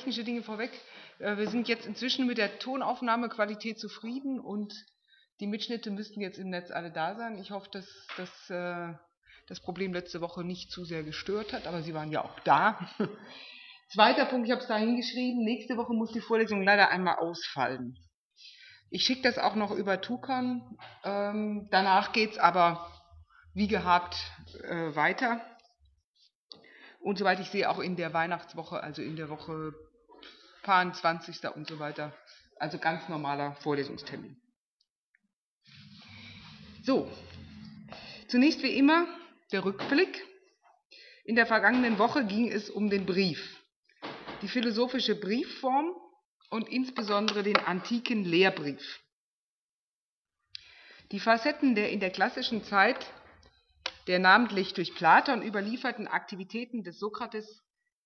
technische Dinge vorweg. Wir sind jetzt inzwischen mit der Tonaufnahmequalität zufrieden und die Mitschnitte müssten jetzt im Netz alle da sein. Ich hoffe, dass das Problem letzte Woche nicht zu sehr gestört hat, aber Sie waren ja auch da. Zweiter Punkt, ich habe es da hingeschrieben, nächste Woche muss die Vorlesung leider einmal ausfallen. Ich schicke das auch noch über Tukan, danach geht es aber wie gehabt weiter. Und soweit ich sehe, auch in der Weihnachtswoche, also in der Woche 20. und so weiter. Also ganz normaler Vorlesungstermin. So, zunächst wie immer der Rückblick. In der vergangenen Woche ging es um den Brief, die philosophische Briefform und insbesondere den antiken Lehrbrief. Die Facetten der in der klassischen Zeit der namentlich durch Platon überlieferten Aktivitäten des Sokrates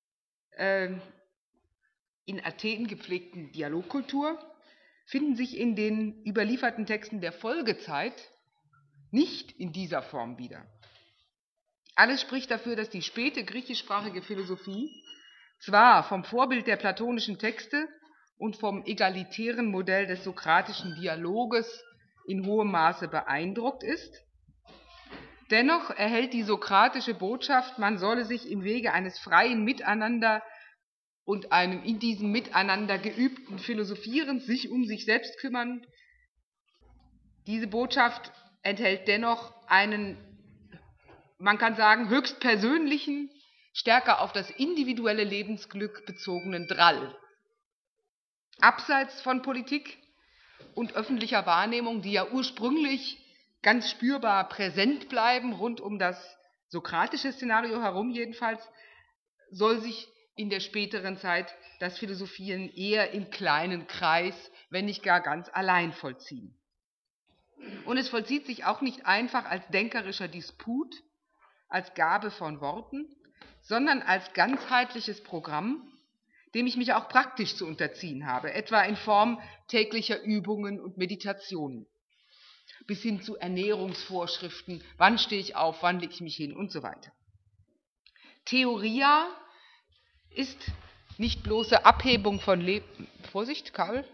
in Athen gepflegten Dialogkultur finden sich in den überlieferten Texten der Folgezeit nicht in dieser Form wieder. Alles spricht dafür, dass die späte griechischsprachige Philosophie zwar vom Vorbild der platonischen Texte und vom egalitären Modell des sokratischen Dialoges in hohem Maße beeindruckt ist, dennoch erhält die sokratische Botschaft, man solle sich im Wege eines freien Miteinander und einem in diesem Miteinander geübten Philosophierens sich um sich selbst kümmern. Diese Botschaft enthält dennoch einen, man kann sagen, höchst persönlichen, stärker auf das individuelle Lebensglück bezogenen Drall. Abseits von Politik und öffentlicher Wahrnehmung, die ja ursprünglich ganz spürbar präsent bleiben, rund um das sokratische Szenario herum jedenfalls, soll sich in der späteren Zeit das Philosophieren eher im kleinen Kreis, wenn nicht gar ganz allein vollziehen. Und es vollzieht sich auch nicht einfach als denkerischer Disput, als Gabe von Worten, sondern als ganzheitliches Programm, dem ich mich auch praktisch zu unterziehen habe, etwa in Form täglicher Übungen und Meditationen, bis hin zu Ernährungsvorschriften, wann stehe ich auf, wann lege ich mich hin und so weiter. Theoria ist nicht bloße Abhebung von Leben. Vorsicht, Kabel.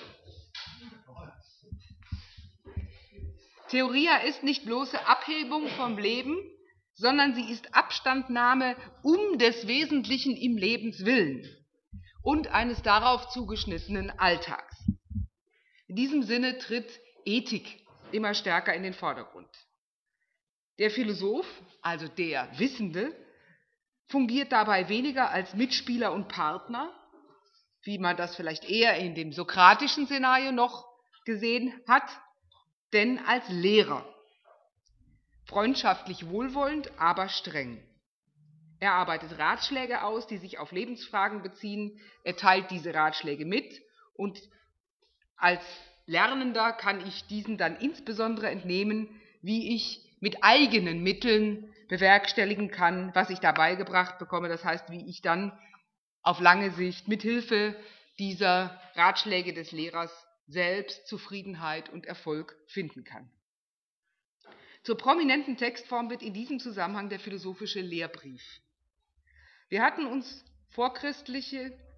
Theoria ist nicht bloße Abhebung vom Leben, sondern sie ist Abstandnahme um des Wesentlichen im Lebenswillen und eines darauf zugeschnittenen Alltags. In diesem Sinne tritt Ethik immer stärker in den Vordergrund. Der Philosoph, also der Wissende, fungiert dabei weniger als Mitspieler und Partner, wie man das vielleicht eher in dem sokratischen Szenario noch gesehen hat, denn als Lehrer. Freundschaftlich wohlwollend, aber streng. Er arbeitet Ratschläge aus, die sich auf Lebensfragen beziehen. Er teilt diese Ratschläge mit und als Lernender kann ich diesen dann insbesondere entnehmen, wie ich mit eigenen Mitteln bewerkstelligen kann, was ich da beigebracht bekomme. Das heißt, wie ich dann auf lange Sicht mit Hilfe dieser Ratschläge des Lehrers selbst Zufriedenheit und Erfolg finden kann. Zur prominenten Textform wird in diesem Zusammenhang der philosophische Lehrbrief. Wir hatten uns vorchristlich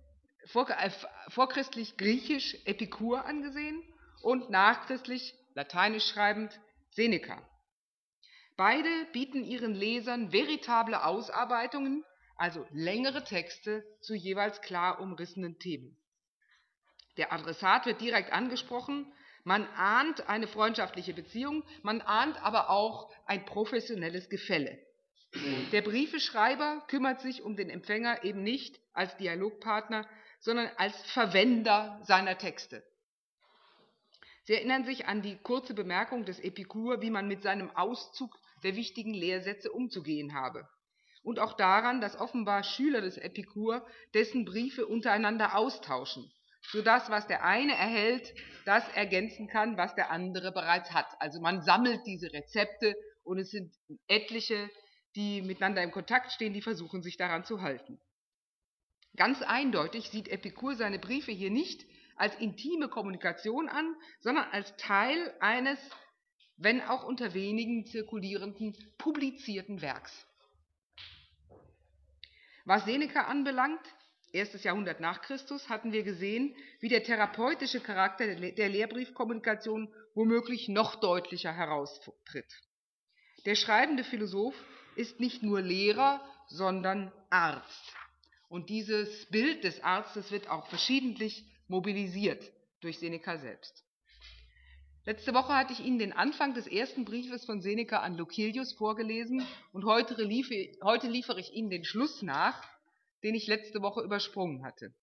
griechisch Epikur angesehen und nachchristlich, lateinisch schreibend, Seneca. Beide bieten ihren Lesern veritable Ausarbeitungen, also längere Texte zu jeweils klar umrissenen Themen. Der Adressat wird direkt angesprochen, man ahnt eine freundschaftliche Beziehung, man ahnt aber auch ein professionelles Gefälle. Der Briefeschreiber kümmert sich um den Empfänger eben nicht als Dialogpartner, sondern als Verwender seiner Texte. Sie erinnern sich an die kurze Bemerkung des Epikur, wie man mit seinem Auszug der wichtigen Lehrsätze umzugehen habe. Und auch daran, dass offenbar Schüler des Epikur dessen Briefe untereinander austauschen, sodass, was der eine erhält, das ergänzen kann, was der andere bereits hat. Also man sammelt diese Rezepte und es sind etliche, die miteinander in Kontakt stehen, die versuchen, sich daran zu halten. Ganz eindeutig sieht Epikur seine Briefe hier nicht als intime Kommunikation an, sondern als Teil eines, wenn auch unter wenigen zirkulierenden, publizierten Werks. Was Seneca anbelangt, 1. Jahrhundert nach Christus, hatten wir gesehen, wie der therapeutische Charakter der Lehrbriefkommunikation womöglich noch deutlicher heraustritt. Der schreibende Philosoph ist nicht nur Lehrer, sondern Arzt. Und dieses Bild des Arztes wird auch verschiedentlich mobilisiert durch Seneca selbst. Letzte Woche hatte ich Ihnen den Anfang des ersten Briefes von Seneca an Lucilius vorgelesen und heute liefere ich Ihnen den Schluss nach, den ich letzte Woche übersprungen hatte.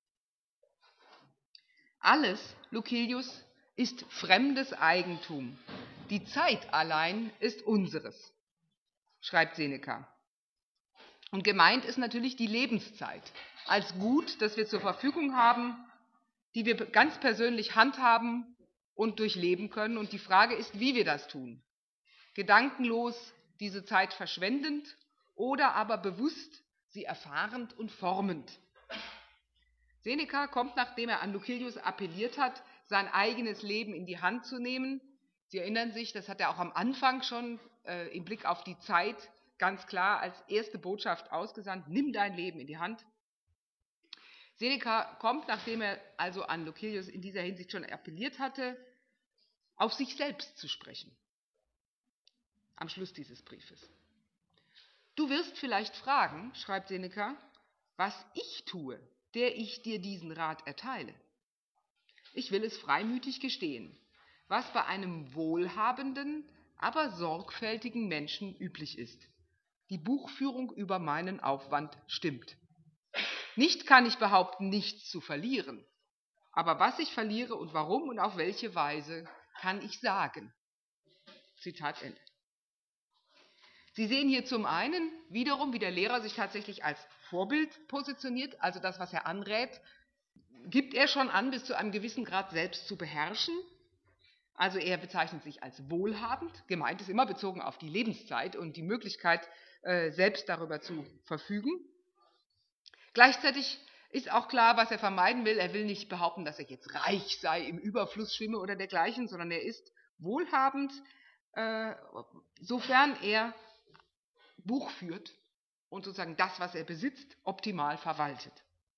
Alles, Lucilius, ist fremdes Eigentum. Die Zeit allein ist unseres, schreibt Seneca. Und gemeint ist natürlich die Lebenszeit als Gut, das wir zur Verfügung haben, die wir ganz persönlich handhaben und durchleben können. Und die Frage ist, wie wir das tun. Gedankenlos diese Zeit verschwendend oder aber bewusst sie erfahrend und formend. Seneca kommt, nachdem er an Lucilius appelliert hat, sein eigenes Leben in die Hand zu nehmen. Sie erinnern sich, das hat er auch am Anfang schon im Blick auf die Zeit ganz klar als erste Botschaft ausgesandt: Nimm dein Leben in die Hand. Seneca kommt, nachdem er also an Lucilius in dieser Hinsicht schon appelliert hatte, auf sich selbst zu sprechen. Am Schluss dieses Briefes. Du wirst vielleicht fragen, schreibt Seneca, was ich tue, der ich dir diesen Rat erteile. Ich will es freimütig gestehen, was bei einem wohlhabenden, aber sorgfältigen Menschen üblich ist. Die Buchführung über meinen Aufwand stimmt. Nicht kann ich behaupten, nichts zu verlieren, aber was ich verliere und warum und auf welche Weise, kann ich sagen. Zitat Ende. Sie sehen hier zum einen wiederum, wie der Lehrer sich tatsächlich als Vorbild positioniert, also das, was er anrät, gibt er schon an, bis zu einem gewissen Grad selbst zu beherrschen. Also er bezeichnet sich als wohlhabend, gemeint ist immer bezogen auf die Lebenszeit und die Möglichkeit, selbst darüber zu verfügen. Gleichzeitig ist auch klar, was er vermeiden will. Er will nicht behaupten, dass er jetzt reich sei, im Überfluss schwimme oder dergleichen, sondern er ist wohlhabend, sofern er Buch führt und sozusagen das, was er besitzt, optimal verwaltet.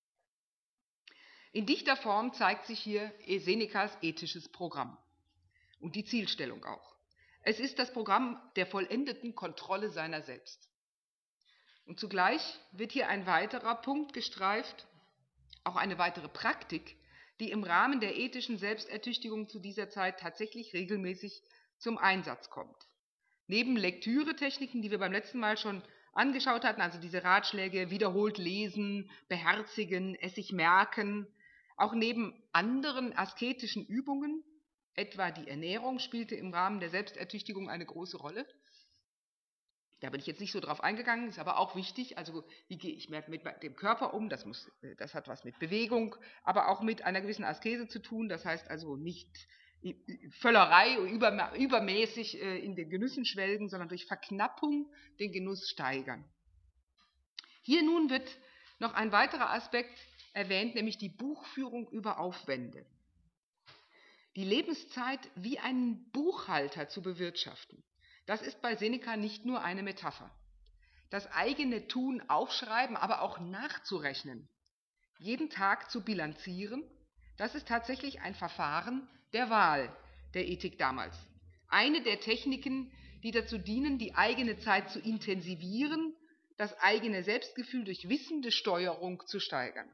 In dichter Form zeigt sich hier Senecas ethisches Programm und die Zielstellung auch. Es ist das Programm der vollendeten Kontrolle seiner selbst. Und zugleich wird hier ein weiterer Punkt gestreift, auch eine weitere Praktik, die im Rahmen der ethischen Selbstertüchtigung zu dieser Zeit tatsächlich regelmäßig zum Einsatz kommt. Neben Lektüretechniken, die wir beim letzten Mal schon angeschaut hatten, also diese Ratschläge, wiederholt lesen, beherzigen, es sich merken, auch neben anderen asketischen Übungen, etwa die Ernährung spielte im Rahmen der Selbstertüchtigung eine große Rolle. Da bin ich jetzt nicht so drauf eingegangen, ist aber auch wichtig, also wie gehe ich mit dem Körper um, das hat was mit Bewegung, aber auch mit einer gewissen Askese zu tun, das heißt also nicht Völlerei übermäßig in den Genüssen schwelgen, sondern durch Verknappung den Genuss steigern. Hier nun wird noch ein weiterer Aspekt erwähnt, nämlich die Buchführung über Aufwände. Die Lebenszeit wie einen Buchhalter zu bewirtschaften, das ist bei Seneca nicht nur eine Metapher. Das eigene Tun aufschreiben, aber auch nachzurechnen, jeden Tag zu bilanzieren, das ist tatsächlich ein Verfahren der Wahl der Ethik damals. Eine der Techniken, die dazu dienen, die eigene Zeit zu intensivieren, das eigene Selbstgefühl durch wissende Steuerung zu steigern.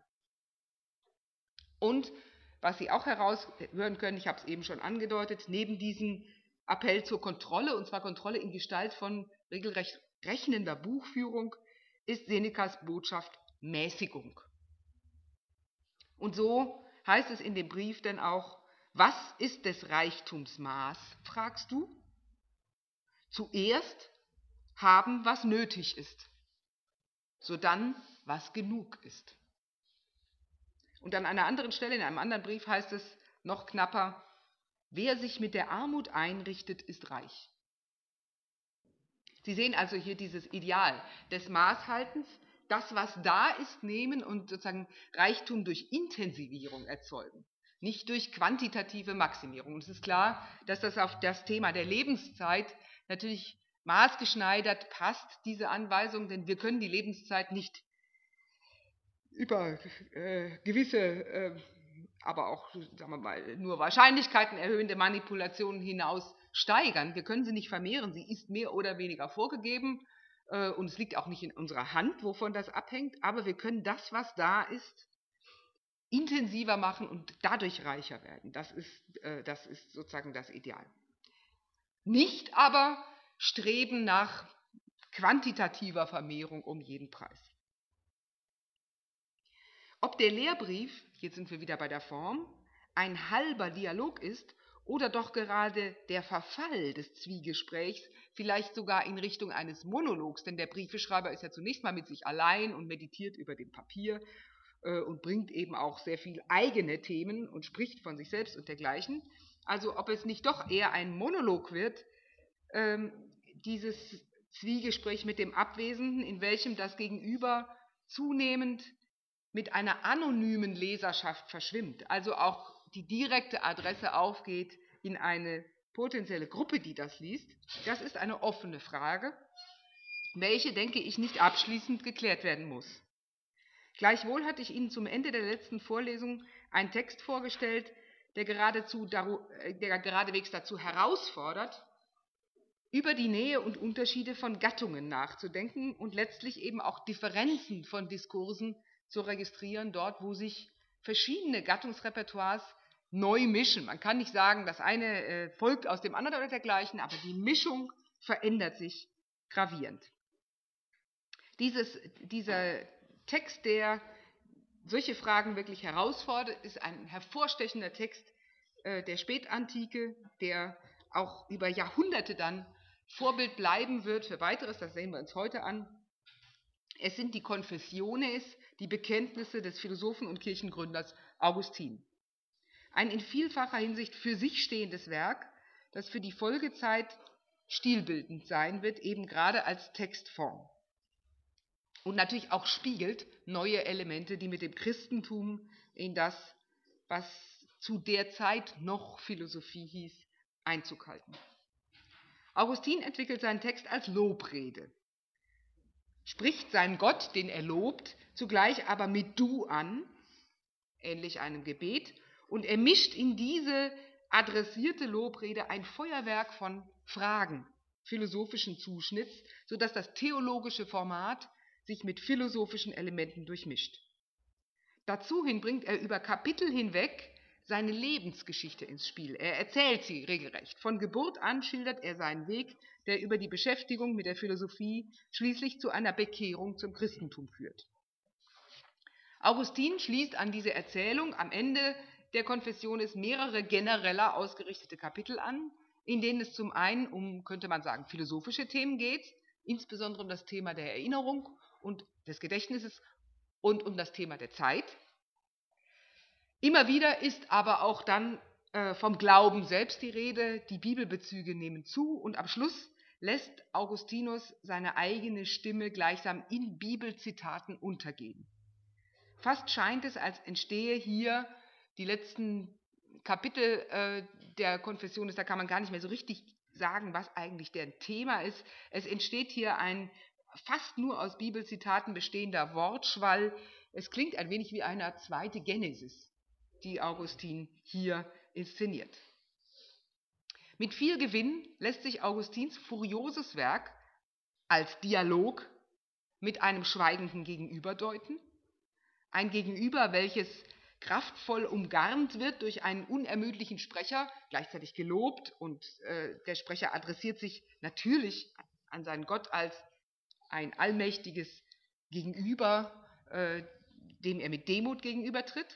Und was Sie auch heraushören können, ich habe es eben schon angedeutet, neben diesem Appell zur Kontrolle, und zwar Kontrolle in Gestalt von regelrecht rechnender Buchführung, ist Senecas Botschaft Mäßigung. Und so heißt es in dem Brief denn auch: Was ist des Reichtums Maß, fragst du? Zuerst haben, was nötig ist, sodann, was genug ist. Und an einer anderen Stelle, in einem anderen Brief heißt es noch knapper: Wer sich mit der Armut einrichtet, ist reich. Sie sehen also hier dieses Ideal des Maßhaltens, das, was da ist, nehmen und sozusagen Reichtum durch Intensivierung erzeugen, nicht durch quantitative Maximierung. Und es ist klar, dass das auf das Thema der Lebenszeit natürlich maßgeschneidert passt, diese Anweisung, denn wir können die Lebenszeit nicht über gewisse, aber auch, sagen wir mal, nur Wahrscheinlichkeiten erhöhende Manipulationen hinaus steigern. Wir können sie nicht vermehren, sie ist mehr oder weniger vorgegeben und es liegt auch nicht in unserer Hand, wovon das abhängt, aber wir können das, was da ist, intensiver machen und dadurch reicher werden. Das ist sozusagen das Ideal. Nicht aber streben nach quantitativer Vermehrung um jeden Preis. Ob der Lehrbrief, jetzt sind wir wieder bei der Form, ein halber Dialog ist oder doch gerade der Verfall des Zwiegesprächs, vielleicht sogar in Richtung eines Monologs, denn der Briefeschreiber ist ja zunächst mal mit sich allein und meditiert über dem Papier und bringt eben auch sehr viel eigene Themen und spricht von sich selbst und dergleichen. Also ob es nicht doch eher ein Monolog wird, dieses Zwiegespräch mit dem Abwesenden, in welchem das Gegenüber zunehmend mit einer anonymen Leserschaft verschwimmt, also auch die direkte Adresse aufgeht in eine potenzielle Gruppe, die das liest, das ist eine offene Frage, welche, denke ich, nicht abschließend geklärt werden muss. Gleichwohl hatte ich Ihnen zum Ende der letzten Vorlesung einen Text vorgestellt, der geradewegs dazu herausfordert, über die Nähe und Unterschiede von Gattungen nachzudenken und letztlich eben auch Differenzen von Diskursen zu registrieren, dort wo sich verschiedene Gattungsrepertoires neu mischen. Man kann nicht sagen, das eine folgt aus dem anderen oder dergleichen, aber die Mischung verändert sich gravierend. Dieser Text, der solche Fragen wirklich herausfordert, ist ein hervorstechender Text der Spätantike, der auch über Jahrhunderte dann Vorbild bleiben wird für Weiteres, das sehen wir uns heute an. Es sind die Confessiones, die Bekenntnisse des Philosophen und Kirchengründers Augustin. Ein in vielfacher Hinsicht für sich stehendes Werk, das für die Folgezeit stilbildend sein wird, eben gerade als Textform. Und natürlich auch spiegelt neue Elemente, die mit dem Christentum in das, was zu der Zeit noch Philosophie hieß, Einzug halten. Augustin entwickelt seinen Text als Lobrede, spricht seinen Gott, den er lobt, zugleich aber mit Du an, ähnlich einem Gebet, und er mischt in diese adressierte Lobrede ein Feuerwerk von Fragen philosophischen Zuschnitts, sodass das theologische Format sich mit philosophischen Elementen durchmischt. Dazu hin bringt er über Kapitel hinweg seine Lebensgeschichte ins Spiel. Er erzählt sie regelrecht. Von Geburt an schildert er seinen Weg, der über die Beschäftigung mit der Philosophie schließlich zu einer Bekehrung zum Christentum führt. Augustin schließt an diese Erzählung am Ende der Confessiones mehrere genereller ausgerichtete Kapitel an, in denen es zum einen um, könnte man sagen, philosophische Themen geht, insbesondere um das Thema der Erinnerung und des Gedächtnisses und um das Thema der Zeit. Immer wieder ist aber auch dann vom Glauben selbst die Rede, die Bibelbezüge nehmen zu und am Schluss lässt Augustinus seine eigene Stimme gleichsam in Bibelzitaten untergehen. Fast scheint es, als entstehe hier die letzten Kapitel der Confessiones, da kann man gar nicht mehr so richtig sagen, was eigentlich deren Thema ist. Es entsteht hier ein fast nur aus Bibelzitaten bestehender Wortschwall. Es klingt ein wenig wie eine zweite Genesis, die Augustin hier inszeniert. Mit viel Gewinn lässt sich Augustins furioses Werk als Dialog mit einem schweigenden Gegenüber deuten. Ein Gegenüber, welches kraftvoll umgarnt wird durch einen unermüdlichen Sprecher, gleichzeitig gelobt, und der Sprecher adressiert sich natürlich an seinen Gott als ein allmächtiges Gegenüber, dem er mit Demut gegenübertritt.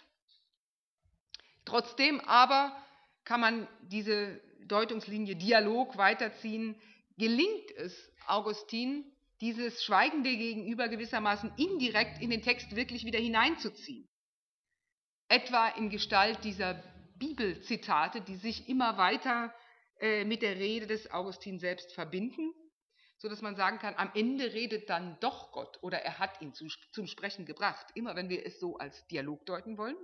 Trotzdem aber kann man diese Deutungslinie Dialog weiterziehen. Gelingt es Augustin, dieses schweigende Gegenüber gewissermaßen indirekt in den Text wirklich wieder hineinzuziehen? Etwa in Gestalt dieser Bibelzitate, die sich immer weiter mit der Rede des Augustin selbst verbinden, sodass man sagen kann, am Ende redet dann doch Gott oder er hat ihn zum Sprechen gebracht, immer wenn wir es so als Dialog deuten wollen.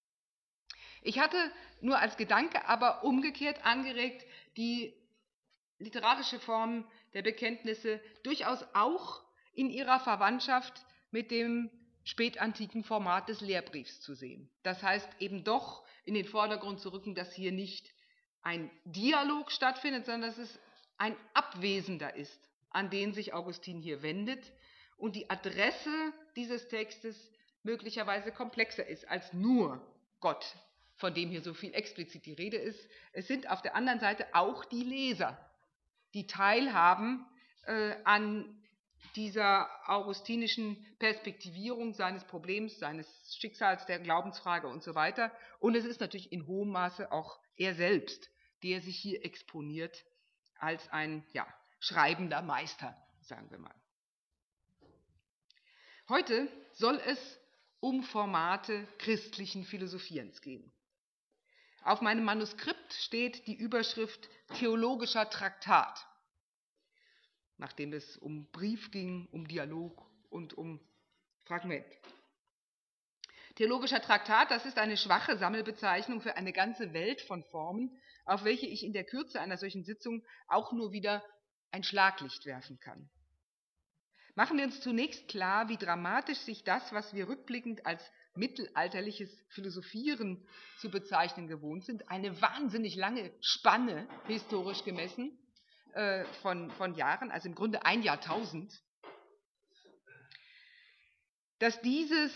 Ich hatte nur als Gedanke aber umgekehrt angeregt, die literarische Form der Bekenntnisse durchaus auch in ihrer Verwandtschaft mit dem spätantiken Format des Lehrbriefs zu sehen. Das heißt, eben doch in den Vordergrund zu rücken, dass hier nicht ein Dialog stattfindet, sondern dass es ein Abwesender ist, an den sich Augustin hier wendet und die Adresse dieses Textes möglicherweise komplexer ist als nur Gott, von dem hier so viel explizit die Rede ist. Es sind auf der anderen Seite auch die Leser, die teilhaben an dieser augustinischen Perspektivierung seines Problems, seines Schicksals, der Glaubensfrage und so weiter. Und es ist natürlich in hohem Maße auch er selbst, der sich hier exponiert als ein schreibender Meister, sagen wir mal. Heute soll es um Formate christlichen Philosophierens gehen. Auf meinem Manuskript steht die Überschrift Theologischer Traktat, nachdem es um Brief ging, um Dialog und um Fragment. Theologischer Traktat, das ist eine schwache Sammelbezeichnung für eine ganze Welt von Formen, auf welche ich in der Kürze einer solchen Sitzung auch nur wieder ein Schlaglicht werfen kann. Machen wir uns zunächst klar, wie dramatisch sich das, was wir rückblickend als mittelalterliches Philosophieren zu bezeichnen gewohnt sind, eine wahnsinnig lange Spanne historisch gemessen von Jahren, also im Grunde ein Jahrtausend, dass dieses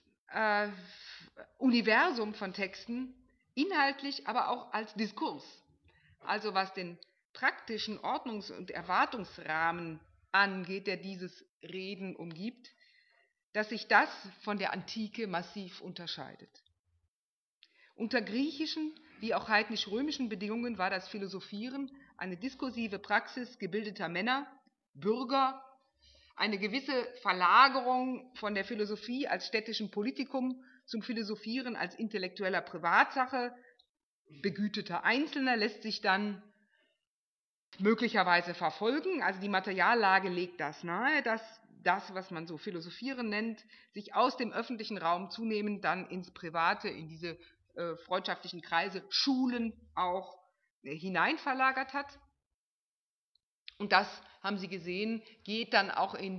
Universum von Texten inhaltlich, aber auch als Diskurs, also was den praktischen Ordnungs- und Erwartungsrahmen angeht, der dieses Reden umgibt, dass sich das von der Antike massiv unterscheidet. Unter griechischen wie auch heidnisch-römischen Bedingungen war das Philosophieren eine diskursive Praxis gebildeter Männer, Bürger, eine gewisse Verlagerung von der Philosophie als städtischem Politikum zum Philosophieren als intellektueller Privatsache begüteter Einzelner lässt sich dann möglicherweise verfolgen. Also die Materiallage legt das nahe, dass das, was man so Philosophieren nennt, sich aus dem öffentlichen Raum zunehmend dann ins Private, in diese freundschaftlichen Kreise, Schulen auch hineinverlagert hat. Und das, haben Sie gesehen, geht dann auch in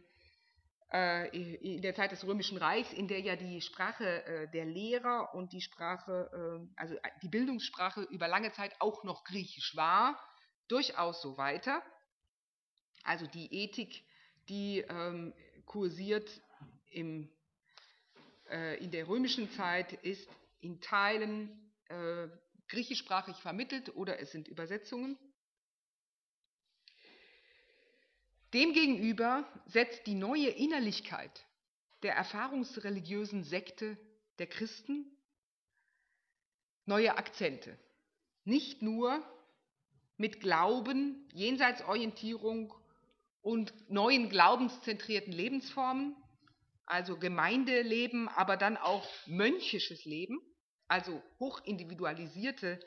der Zeit des Römischen Reichs, in der ja die Sprache der Lehrer und die Sprache, also die Bildungssprache über lange Zeit auch noch Griechisch war, durchaus so weiter. Also die Ethik, die kursiert in der römischen Zeit, ist in Teilen griechischsprachig vermittelt oder es sind Übersetzungen. Demgegenüber setzt die neue Innerlichkeit der erfahrungsreligiösen Sekte der Christen neue Akzente. Nicht nur mit Glauben, Jenseitsorientierung und neuen glaubenszentrierten Lebensformen, also Gemeindeleben, aber dann auch mönchisches Leben, also hochindividualisierte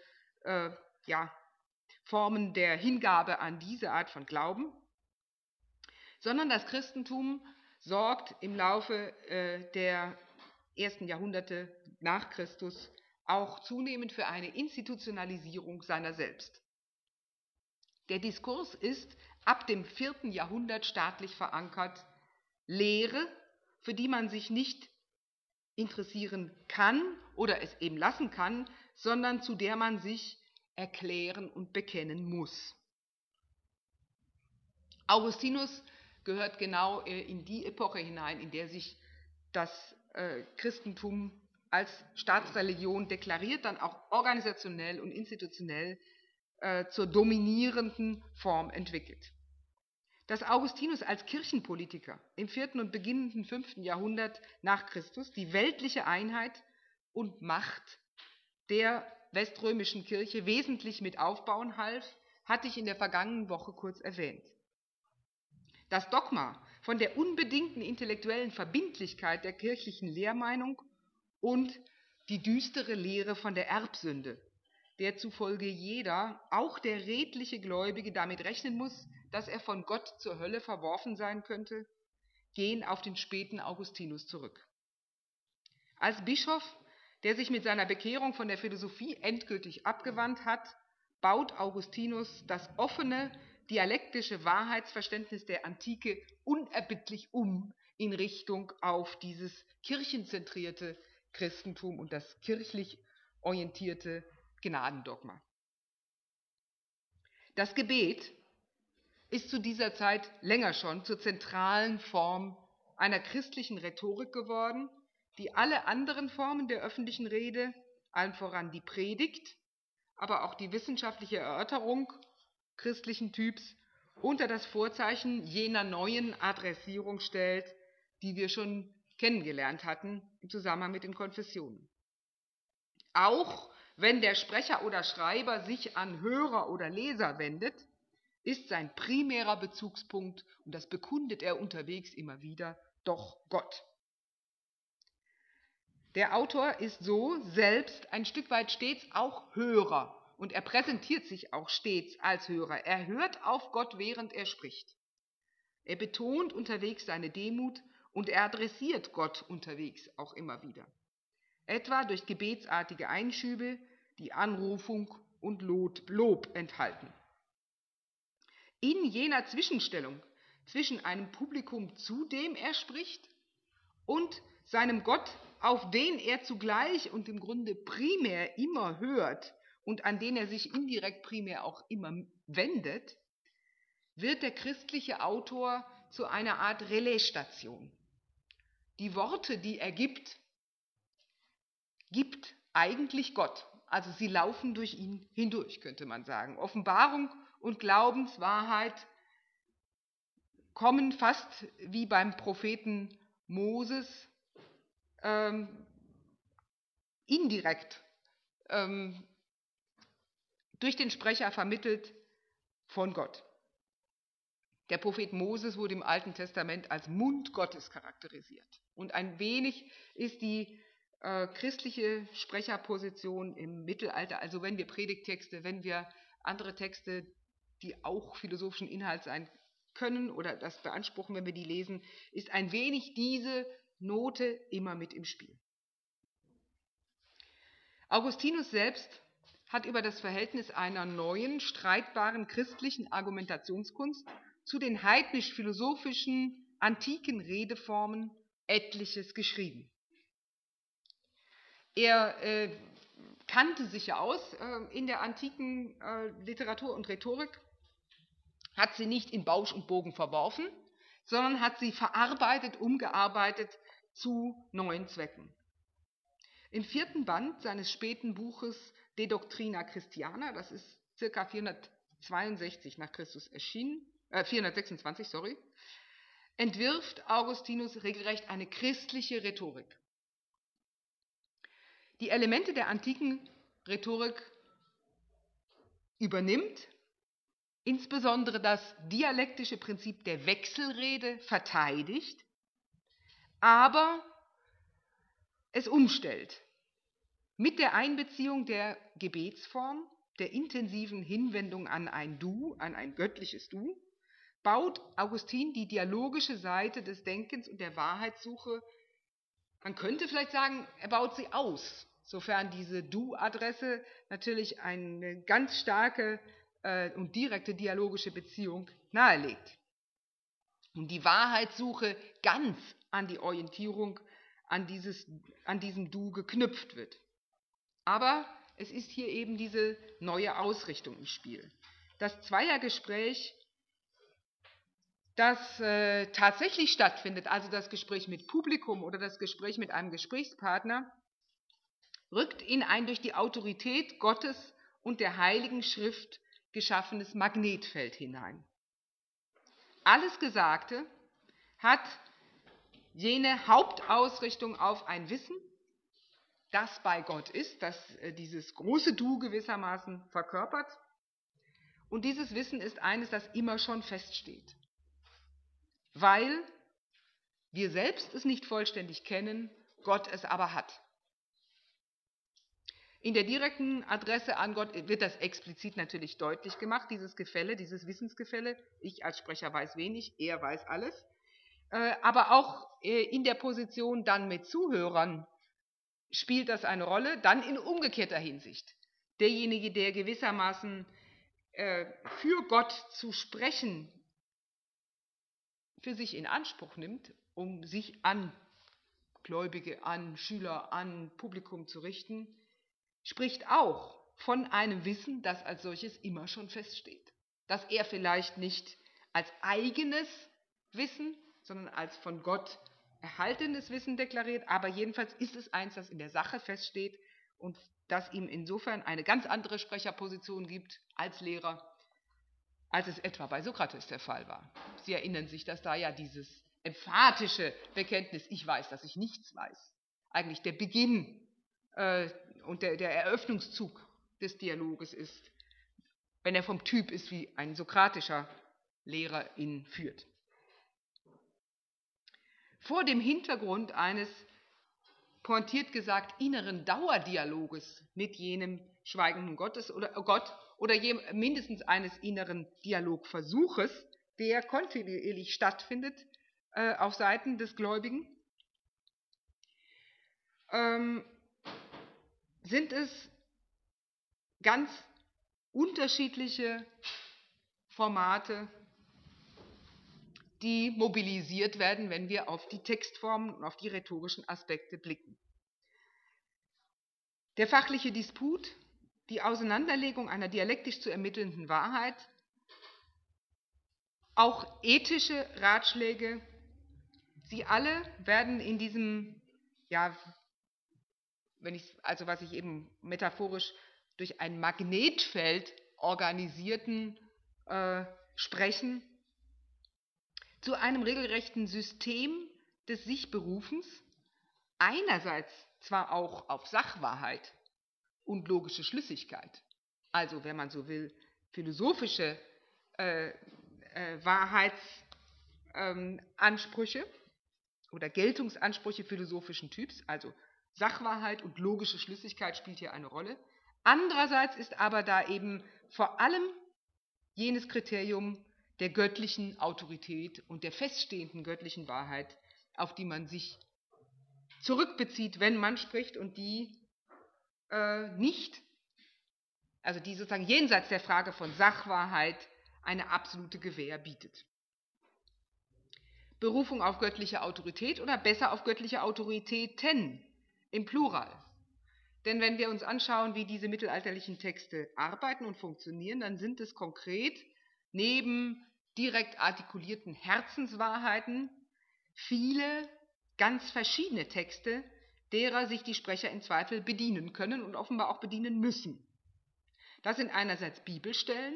Formen der Hingabe an diese Art von Glauben, sondern das Christentum sorgt im Laufe der ersten Jahrhunderte nach Christus auch zunehmend für eine Institutionalisierung seiner selbst. Der Diskurs ist ab dem 4. Jahrhundert staatlich verankert, Lehre, für die man sich nicht interessieren kann oder es eben lassen kann, sondern zu der man sich erklären und bekennen muss. Augustinus gehört genau in die Epoche hinein, in der sich das Christentum als Staatsreligion deklariert, dann auch organisationell und institutionell zur dominierenden Form entwickelt. Dass Augustinus als Kirchenpolitiker im 4. und beginnenden 5. Jahrhundert nach Christus die weltliche Einheit und Macht der weströmischen Kirche wesentlich mit aufbauen half, hatte ich in der vergangenen Woche kurz erwähnt. Das Dogma von der unbedingten intellektuellen Verbindlichkeit der kirchlichen Lehrmeinung und die düstere Lehre von der Erbsünde, der zufolge jeder, auch der redliche Gläubige, damit rechnen muss, dass er von Gott zur Hölle verworfen sein könnte, gehen auf den späten Augustinus zurück. Als Bischof, der sich mit seiner Bekehrung von der Philosophie endgültig abgewandt hat, baut Augustinus das offene, dialektische Wahrheitsverständnis der Antike unerbittlich in Richtung auf dieses kirchenzentrierte Christentum und das kirchlich orientierte Gnadendogma. Das Gebet ist zu dieser Zeit länger schon zur zentralen Form einer christlichen Rhetorik geworden, die alle anderen Formen der öffentlichen Rede, allen voran die Predigt, aber auch die wissenschaftliche Erörterung christlichen Typs, unter das Vorzeichen jener neuen Adressierung stellt, die wir schon kennengelernt hatten im Zusammenhang mit den Konfessionen. Auch wenn der Sprecher oder Schreiber sich an Hörer oder Leser wendet, ist sein primärer Bezugspunkt, und das bekundet er unterwegs immer wieder, doch Gott. Der Autor ist so selbst ein Stück weit stets auch Hörer und er präsentiert sich auch stets als Hörer. Er hört auf Gott, während er spricht. Er betont unterwegs seine Demut und er adressiert Gott unterwegs auch immer wieder. Etwa durch gebetsartige Einschübe, die Anrufung und Lob enthalten. In jener Zwischenstellung zwischen einem Publikum, zu dem er spricht, und seinem Gott, auf den er zugleich und im Grunde primär immer hört und an den er sich indirekt primär auch immer wendet, wird der christliche Autor zu einer Art Relaisstation. Die Worte, die er gibt eigentlich Gott. Also sie laufen durch ihn hindurch, könnte man sagen. Offenbarung und Glaubenswahrheit kommen fast wie beim Propheten Moses indirekt durch den Sprecher vermittelt von Gott. Der Prophet Moses wurde im Alten Testament als Mund Gottes charakterisiert. Und ein wenig ist die christliche Sprecherposition im Mittelalter, also wenn wir Predigttexte, wenn wir andere Texte, die auch philosophischen Inhalt sein können oder das beanspruchen, wenn wir die lesen, ist ein wenig diese Note immer mit im Spiel. Augustinus selbst hat über das Verhältnis einer neuen, streitbaren christlichen Argumentationskunst zu den heidnisch-philosophischen antiken Redeformen etliches geschrieben. Er kannte sich ja aus in der antiken Literatur und Rhetorik, hat sie nicht in Bausch und Bogen verworfen, sondern hat sie verarbeitet, umgearbeitet zu neuen Zwecken. Im 4. Band seines späten Buches De Doctrina Christiana, das ist ca. 462 nach Christus erschienen, 426, entwirft Augustinus regelrecht eine christliche Rhetorik. Die Elemente der antiken Rhetorik übernimmt, insbesondere das dialektische Prinzip der Wechselrede verteidigt, aber es umstellt. Mit der Einbeziehung der Gebetsform, der intensiven Hinwendung an ein Du, an ein göttliches Du, baut Augustin die dialogische Seite des Denkens und der Wahrheitssuche, man könnte vielleicht sagen, er baut sie aus, sofern diese Du-Adresse natürlich eine ganz starke und direkte dialogische Beziehung nahelegt. Und die Wahrheitssuche ganz an die Orientierung an diesem Du geknüpft wird. Aber es ist hier eben diese neue Ausrichtung im Spiel. Das Zweiergespräch, das tatsächlich stattfindet, also das Gespräch mit Publikum oder das Gespräch mit einem Gesprächspartner, rückt in ein durch die Autorität Gottes und der Heiligen Schrift geschaffenes Magnetfeld hinein. Alles Gesagte hat jene Hauptausrichtung auf ein Wissen, das bei Gott ist, das dieses große Du gewissermaßen verkörpert. Und dieses Wissen ist eines, das immer schon feststeht, weil wir selbst es nicht vollständig kennen, Gott es aber hat. In der direkten Adresse an Gott wird das explizit natürlich deutlich gemacht, dieses Gefälle, dieses Wissensgefälle. Ich als Sprecher weiß wenig, er weiß alles. Aber auch in der Position dann mit Zuhörern spielt das eine Rolle, dann in umgekehrter Hinsicht. Derjenige, der gewissermaßen für Gott zu sprechen für sich in Anspruch nimmt um sich an Gläubige, an Schüler, an Publikum zu richten, spricht auch von einem Wissen, das als solches immer schon feststeht. Das er vielleicht nicht als eigenes Wissen, sondern als von Gott erhaltenes Wissen deklariert, aber jedenfalls ist es eins, das in der Sache feststeht und das ihm insofern eine ganz andere Sprecherposition gibt als Lehrer, als es etwa bei Sokrates der Fall war. Sie erinnern sich, dass da ja dieses emphatische Bekenntnis, ich weiß, dass ich nichts weiß, eigentlich der Beginn und der Eröffnungszug des Dialoges ist, wenn er vom Typ ist, wie ein sokratischer Lehrer ihn führt. Vor dem Hintergrund eines, pointiert gesagt, inneren Dauerdialoges mit jenem schweigenden Gott oder mindestens eines inneren Dialogversuches, der kontinuierlich stattfindet auf Seiten des Gläubigen, sind es ganz unterschiedliche Formate, die mobilisiert werden, wenn wir auf die Textformen und auf die rhetorischen Aspekte blicken. Der fachliche Disput, die Auseinanderlegung einer dialektisch zu ermittelnden Wahrheit, auch ethische Ratschläge, sie alle werden in diesem, was ich eben metaphorisch durch ein Magnetfeld organisierten Sprechen, zu einem regelrechten System des Sichberufens, einerseits zwar auch auf Sachwahrheit und logische Schlüssigkeit, also wenn man so will, philosophische Wahrheitsansprüche oder Geltungsansprüche philosophischen Typs, also Sachwahrheit und logische Schlüssigkeit spielt hier eine Rolle. Andererseits ist aber da eben vor allem jenes Kriterium der göttlichen Autorität und der feststehenden göttlichen Wahrheit, auf die man sich zurückbezieht, wenn man spricht und die die sozusagen jenseits der Frage von Sachwahrheit eine absolute Gewähr bietet. Berufung auf göttliche Autorität oder besser auf göttliche Autoritäten im Plural. Denn wenn wir uns anschauen, wie diese mittelalterlichen Texte arbeiten und funktionieren, dann sind es konkret neben direkt artikulierten Herzenswahrheiten viele ganz verschiedene Texte, derer sich die Sprecher im Zweifel bedienen können und offenbar auch bedienen müssen. Das sind einerseits Bibelstellen,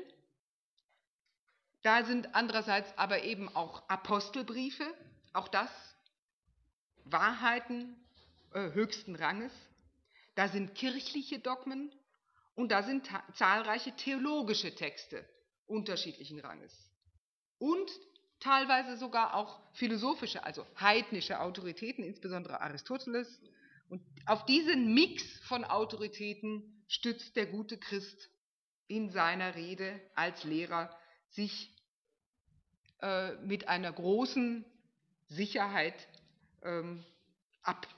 da sind andererseits aber eben auch Apostelbriefe, auch das Wahrheiten höchsten Ranges, da sind kirchliche Dogmen und da sind zahlreiche theologische Texte unterschiedlichen Ranges. Und teilweise sogar auch philosophische, also heidnische Autoritäten, insbesondere Aristoteles. Und auf diesen Mix von Autoritäten stützt der gute Christ in seiner Rede als Lehrer sich mit einer großen Sicherheit ab.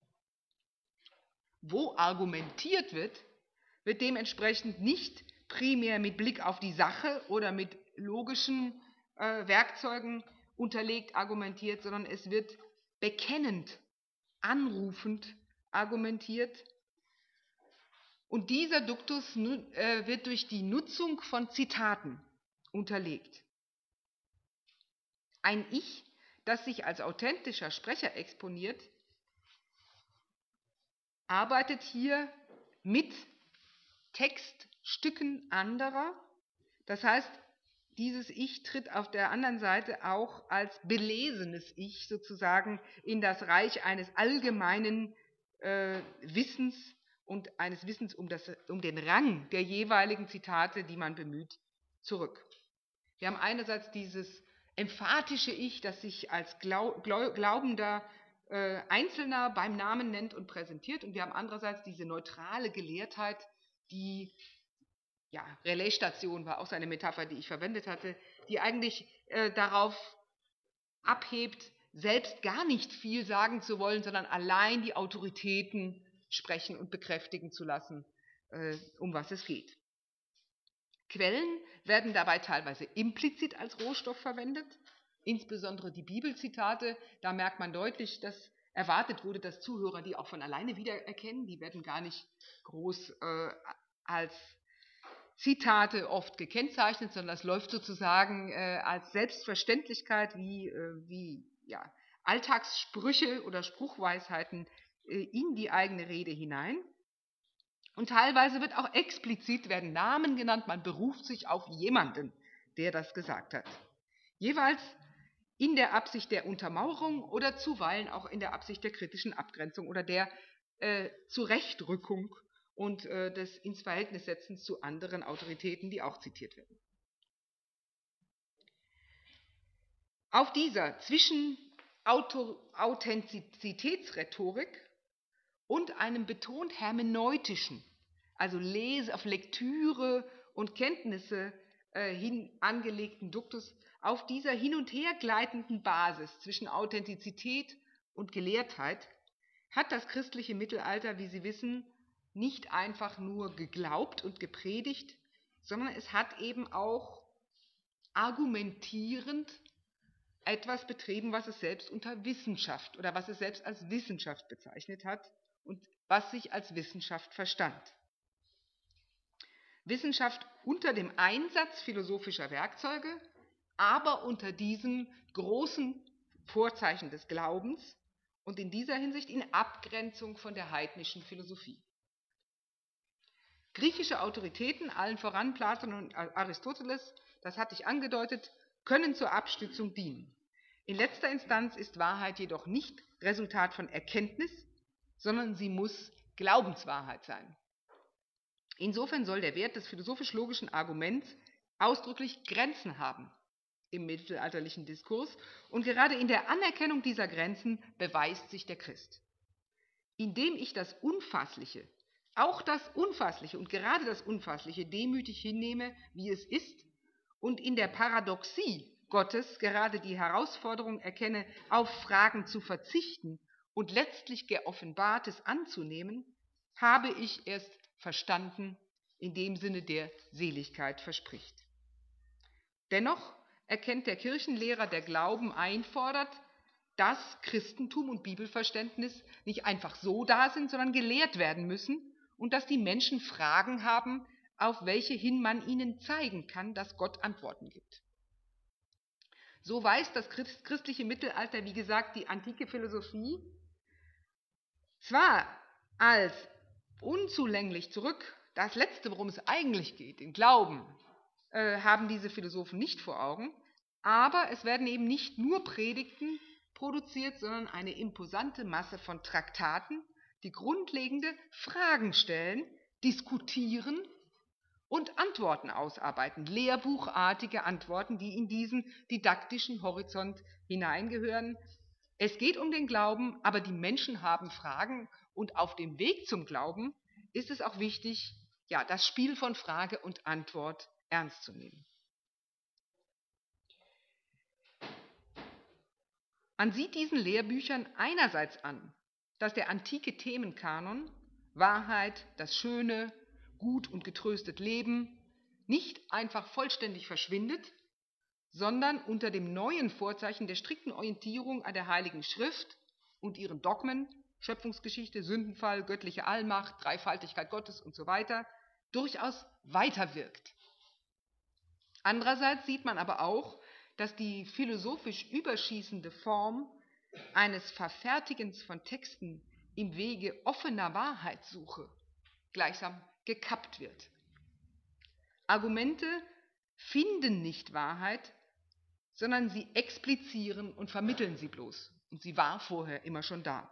Wo argumentiert wird, wird dementsprechend nicht primär mit Blick auf die Sache oder mit logischen Werkzeugen unterlegt argumentiert, sondern es wird bekennend, anrufend argumentiert. Und dieser Duktus wird durch die Nutzung von Zitaten unterlegt. Ein Ich, das sich als authentischer Sprecher exponiert, arbeitet hier mit Textstücken anderer. Das heißt, dieses Ich tritt auf der anderen Seite auch als belesenes Ich sozusagen in das Reich eines allgemeinen Wissens und eines Wissens um den Rang der jeweiligen Zitate, die man bemüht, zurück. Wir haben einerseits dieses emphatische Ich, das sich als glaubender Einzelner beim Namen nennt und präsentiert, und wir haben andererseits diese neutrale Gelehrtheit, die Relaisstation war auch so eine Metapher, die ich verwendet hatte, die eigentlich darauf abhebt, selbst gar nicht viel sagen zu wollen, sondern allein die Autoritäten sprechen und bekräftigen zu lassen, um was es geht. Quellen werden dabei teilweise implizit als Rohstoff verwendet, insbesondere die Bibelzitate. Da merkt man deutlich, dass erwartet wurde, dass Zuhörer die auch von alleine wiedererkennen. Die werden gar nicht groß als Zitate oft gekennzeichnet, sondern das läuft sozusagen als Selbstverständlichkeit wie Alltagssprüche oder Spruchweisheiten in die eigene Rede hinein. Und teilweise wird auch explizit werden Namen genannt, man beruft sich auf jemanden, der das gesagt hat. Jeweils in der Absicht der Untermauerung oder zuweilen auch in der Absicht der kritischen Abgrenzung oder der Zurechtrückung und des ins Verhältnis Setzens zu anderen Autoritäten, die auch zitiert werden. Auf dieser zwischen Authentizitätsrhetorik und einem betont hermeneutischen, also auf Lektüre und Kenntnisse hin angelegten Duktus, auf dieser hin und her gleitenden Basis zwischen Authentizität und Gelehrtheit hat das christliche Mittelalter, wie Sie wissen, nicht einfach nur geglaubt und gepredigt, sondern es hat eben auch argumentierend etwas betrieben, was es selbst unter Wissenschaft oder was es selbst als Wissenschaft bezeichnet hat und was sich als Wissenschaft verstand. Wissenschaft unter dem Einsatz philosophischer Werkzeuge, aber unter diesem großen Vorzeichen des Glaubens und in dieser Hinsicht in Abgrenzung von der heidnischen Philosophie. Griechische Autoritäten, allen voran Platon und Aristoteles, das hatte ich angedeutet, können zur Abstützung dienen. In letzter Instanz ist Wahrheit jedoch nicht Resultat von Erkenntnis, sondern sie muss Glaubenswahrheit sein. Insofern soll der Wert des philosophisch-logischen Arguments ausdrücklich Grenzen haben im mittelalterlichen Diskurs und gerade in der Anerkennung dieser Grenzen beweist sich der Christ. Indem ich das Unfassliche, auch das Unfassliche und gerade das Unfassliche demütig hinnehme, wie es ist und in der Paradoxie Gottes gerade die Herausforderung erkenne, auf Fragen zu verzichten und letztlich Geoffenbartes anzunehmen, habe ich erst verstanden, in dem Sinne der Seligkeit verspricht. Dennoch erkennt der Kirchenlehrer, der Glauben einfordert, dass Christentum und Bibelverständnis nicht einfach so da sind, sondern gelehrt werden müssen und dass die Menschen Fragen haben, auf welche hin man ihnen zeigen kann, dass Gott Antworten gibt. So weist das christliche Mittelalter, wie gesagt, die antike Philosophie zwar als unzulänglich zurück, das Letzte, worum es eigentlich geht, den Glauben, haben diese Philosophen nicht vor Augen, aber es werden eben nicht nur Predigten produziert, sondern eine imposante Masse von Traktaten, die grundlegende Fragen stellen, diskutieren und Antworten ausarbeiten, lehrbuchartige Antworten, die in diesen didaktischen Horizont hineingehören. Es geht um den Glauben, aber die Menschen haben Fragen und auf dem Weg zum Glauben ist es auch wichtig, das Spiel von Frage und Antwort ernst zu nehmen. Man sieht diesen Lehrbüchern einerseits an, dass der antike Themenkanon Wahrheit, das Schöne, gut und getröstet Leben nicht einfach vollständig verschwindet, sondern unter dem neuen Vorzeichen der strikten Orientierung an der Heiligen Schrift und ihren Dogmen, Schöpfungsgeschichte, Sündenfall, göttliche Allmacht, Dreifaltigkeit Gottes und so weiter, durchaus weiterwirkt. Andererseits sieht man aber auch, dass die philosophisch überschießende Form eines Verfertigens von Texten im Wege offener Wahrheitssuche gleichsam gekappt wird. Argumente finden nicht Wahrheit, sondern sie explizieren und vermitteln sie bloß. Und sie war vorher immer schon da.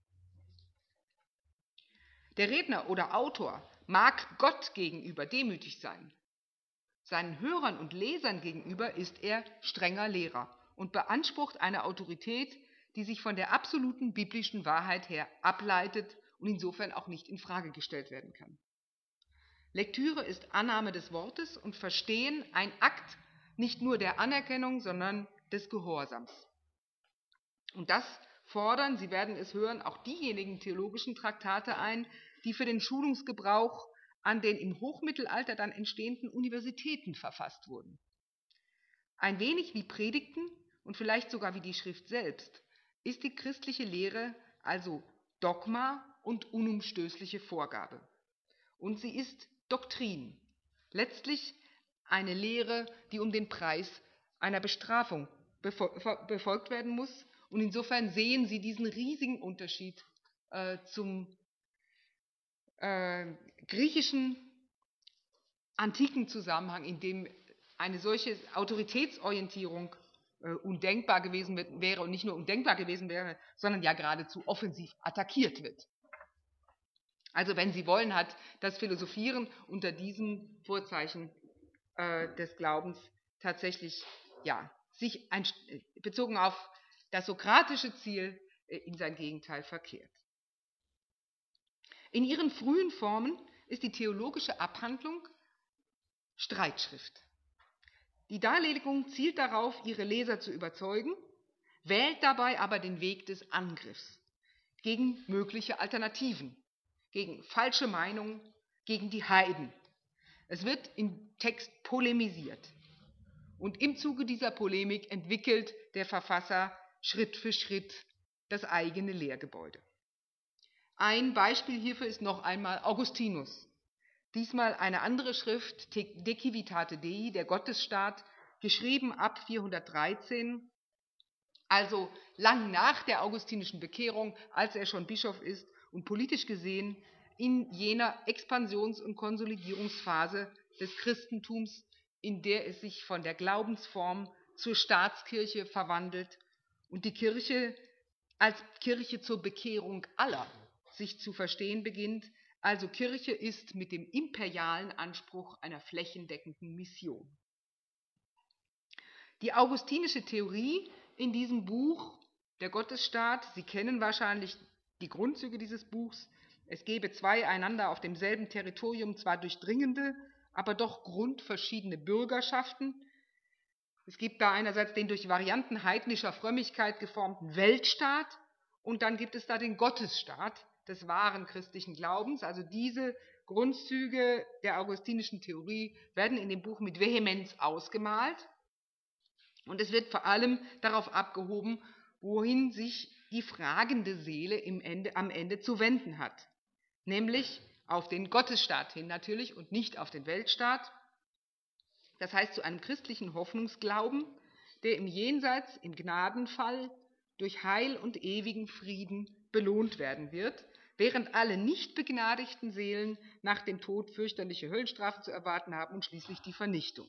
Der Redner oder Autor mag Gott gegenüber demütig sein. Seinen Hörern und Lesern gegenüber ist er strenger Lehrer und beansprucht eine Autorität, die sich von der absoluten biblischen Wahrheit her ableitet und insofern auch nicht in Frage gestellt werden kann. Lektüre ist Annahme des Wortes und Verstehen ein Akt nicht nur der Anerkennung, sondern des Gehorsams. Und das fordern, Sie werden es hören, auch diejenigen theologischen Traktate ein, die für den Schulungsgebrauch an den im Hochmittelalter dann entstehenden Universitäten verfasst wurden. Ein wenig wie Predigten und vielleicht sogar wie die Schrift selbst, ist die christliche Lehre also Dogma und unumstößliche Vorgabe. Und sie ist Doktrin, letztlich eine Lehre, die um den Preis einer Bestrafung befolgt werden muss. Und insofern sehen Sie diesen riesigen Unterschied zum griechischen antiken Zusammenhang, in dem eine solche Autoritätsorientierung undenkbar gewesen wäre und nicht nur undenkbar gewesen wäre, sondern ja geradezu offensiv attackiert wird. Also wenn Sie wollen, hat das Philosophieren unter diesen Vorzeichen des Glaubens tatsächlich sich bezogen auf das sokratische Ziel in sein Gegenteil verkehrt. In ihren frühen Formen ist die theologische Abhandlung Streitschrift. Die Darlegung zielt darauf, ihre Leser zu überzeugen, wählt dabei aber den Weg des Angriffs gegen mögliche Alternativen, gegen falsche Meinungen, gegen die Heiden. Es wird im Text polemisiert. Und im Zuge dieser Polemik entwickelt der Verfasser Schritt für Schritt das eigene Lehrgebäude. Ein Beispiel hierfür ist noch einmal Augustinus. Diesmal eine andere Schrift, De Civitate Dei, der Gottesstaat, geschrieben ab 413, also lang nach der augustinischen Bekehrung, als er schon Bischof ist und politisch gesehen in jener Expansions- und Konsolidierungsphase des Christentums, in der es sich von der Glaubensform zur Staatskirche verwandelt und die Kirche als Kirche zur Bekehrung aller sich zu verstehen beginnt. Also Kirche ist mit dem imperialen Anspruch einer flächendeckenden Mission. Die augustinische Theorie in diesem Buch, der Gottesstaat, Sie kennen wahrscheinlich die Grundzüge dieses Buchs. Es gebe zwei einander auf demselben Territorium zwar durchdringende, aber doch grundverschiedene Bürgerschaften. Es gibt da einerseits den durch Varianten heidnischer Frömmigkeit geformten Weltstaat und dann gibt es da den Gottesstaat des wahren christlichen Glaubens. Also diese Grundzüge der augustinischen Theorie werden in dem Buch mit Vehemenz ausgemalt. Und es wird vor allem darauf abgehoben, wohin sich die fragende Seele am Ende zu wenden hat. Nämlich auf den Gottesstaat hin natürlich und nicht auf den Weltstaat. Das heißt zu einem christlichen Hoffnungsglauben, der im Jenseits, im Gnadenfall, durch Heil und ewigen Frieden belohnt werden wird, während alle nicht begnadigten Seelen nach dem Tod fürchterliche Höllenstrafe zu erwarten haben und schließlich die Vernichtung.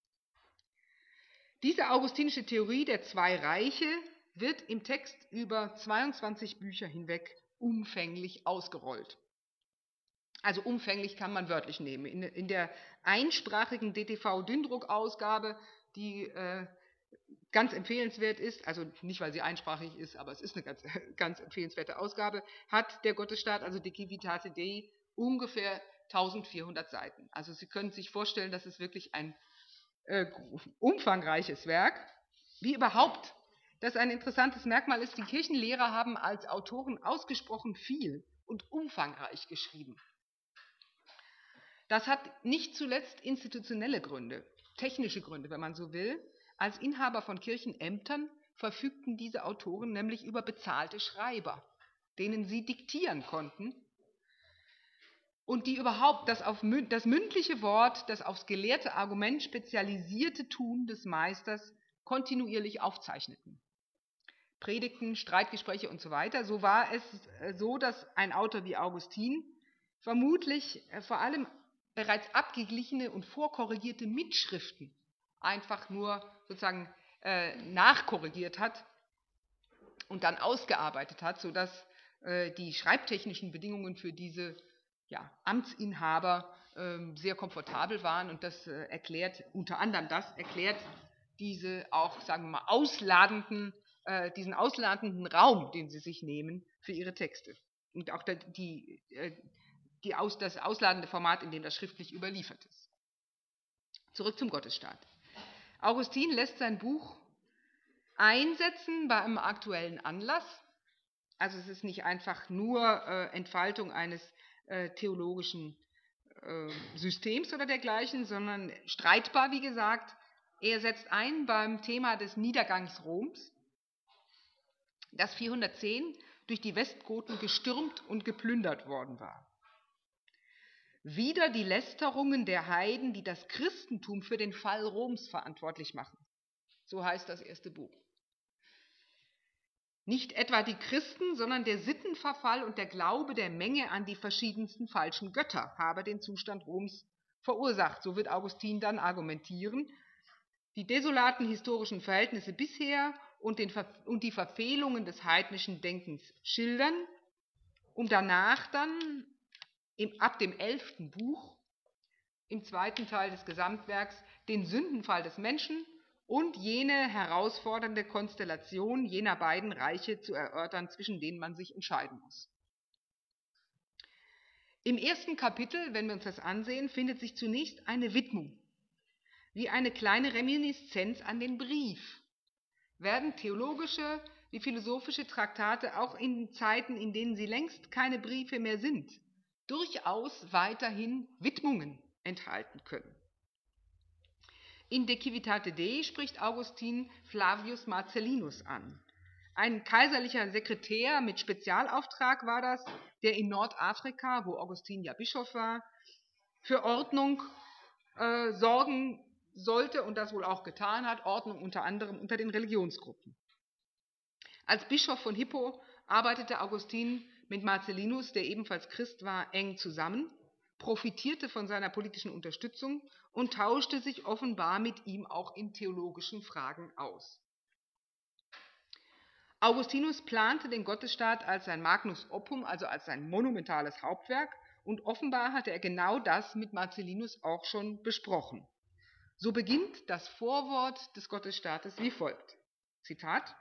Diese augustinische Theorie der zwei Reiche wird im Text über 22 Bücher hinweg umfänglich ausgerollt. Also umfänglich kann man wörtlich nehmen. In der einsprachigen DTV-Dünndruck-Ausgabe, die ganz empfehlenswert ist, also nicht, weil sie einsprachig ist, aber es ist eine ganz empfehlenswerte Ausgabe, hat der Gottesstaat, also De Civitate Dei, ungefähr 1400 Seiten. Also Sie können sich vorstellen, das ist wirklich ein umfangreiches Werk. Wie überhaupt, das ein interessantes Merkmal ist, die Kirchenlehrer haben als Autoren ausgesprochen viel und umfangreich geschrieben. Das hat nicht zuletzt institutionelle Gründe, technische Gründe, wenn man so will. Als Inhaber von Kirchenämtern verfügten diese Autoren nämlich über bezahlte Schreiber, denen sie diktieren konnten und die überhaupt das mündliche Wort, das aufs gelehrte Argument spezialisierte Tun des Meisters kontinuierlich aufzeichneten. Predigten, Streitgespräche und so weiter. So war es so, dass ein Autor wie Augustin vermutlich vor allem bereits abgeglichene und vorkorrigierte Mitschriften einfach nur sozusagen nachkorrigiert hat und dann ausgearbeitet hat, sodass die schreibtechnischen Bedingungen für diese Amtsinhaber sehr komfortabel waren und das erklärt, unter anderem diese auch, sagen wir mal, diesen ausladenden Raum, den sie sich nehmen für ihre Texte und auch das ausladende Format, in dem das schriftlich überliefert ist. Zurück zum Gottesstaat. Augustin lässt sein Buch einsetzen bei einem aktuellen Anlass. Also es ist nicht einfach nur Entfaltung eines theologischen Systems oder dergleichen, sondern streitbar, wie gesagt, Er setzt ein beim Thema des Niedergangs Roms, das 410 durch die Westgoten gestürmt und geplündert worden war. Wieder die Lästerungen der Heiden, die das Christentum für den Fall Roms verantwortlich machen. So heißt das erste Buch. Nicht etwa die Christen, sondern der Sittenverfall und der Glaube der Menge an die verschiedensten falschen Götter habe den Zustand Roms verursacht. So wird Augustin dann argumentieren. Die desolaten historischen Verhältnisse bisher und die Verfehlungen des heidnischen Denkens schildern, um danach dann ab dem 11. Buch im zweiten Teil des Gesamtwerks den Sündenfall des Menschen und jene herausfordernde Konstellation jener beiden Reiche zu erörtern, zwischen denen man sich entscheiden muss. Im ersten Kapitel, wenn wir uns das ansehen, findet sich zunächst eine Widmung. Wie eine kleine Reminiszenz an den Brief werden theologische wie philosophische Traktate auch in Zeiten, in denen sie längst keine Briefe mehr sind, durchaus weiterhin Widmungen enthalten können. In De Civitate Dei spricht Augustin Flavius Marcellinus an. Ein kaiserlicher Sekretär mit Spezialauftrag war das, der in Nordafrika, wo Augustin ja Bischof war, für Ordnung sorgen sollte und das wohl auch getan hat, Ordnung unter anderem unter den Religionsgruppen. Als Bischof von Hippo arbeitete Augustin mit Marcellinus, der ebenfalls Christ war, eng zusammen, profitierte von seiner politischen Unterstützung und tauschte sich offenbar mit ihm auch in theologischen Fragen aus. Augustinus plante den Gottesstaat als sein Magnus Opum, also als sein monumentales Hauptwerk, und offenbar hatte er genau das mit Marcellinus auch schon besprochen. So beginnt das Vorwort des Gottesstaates wie folgt. Zitat: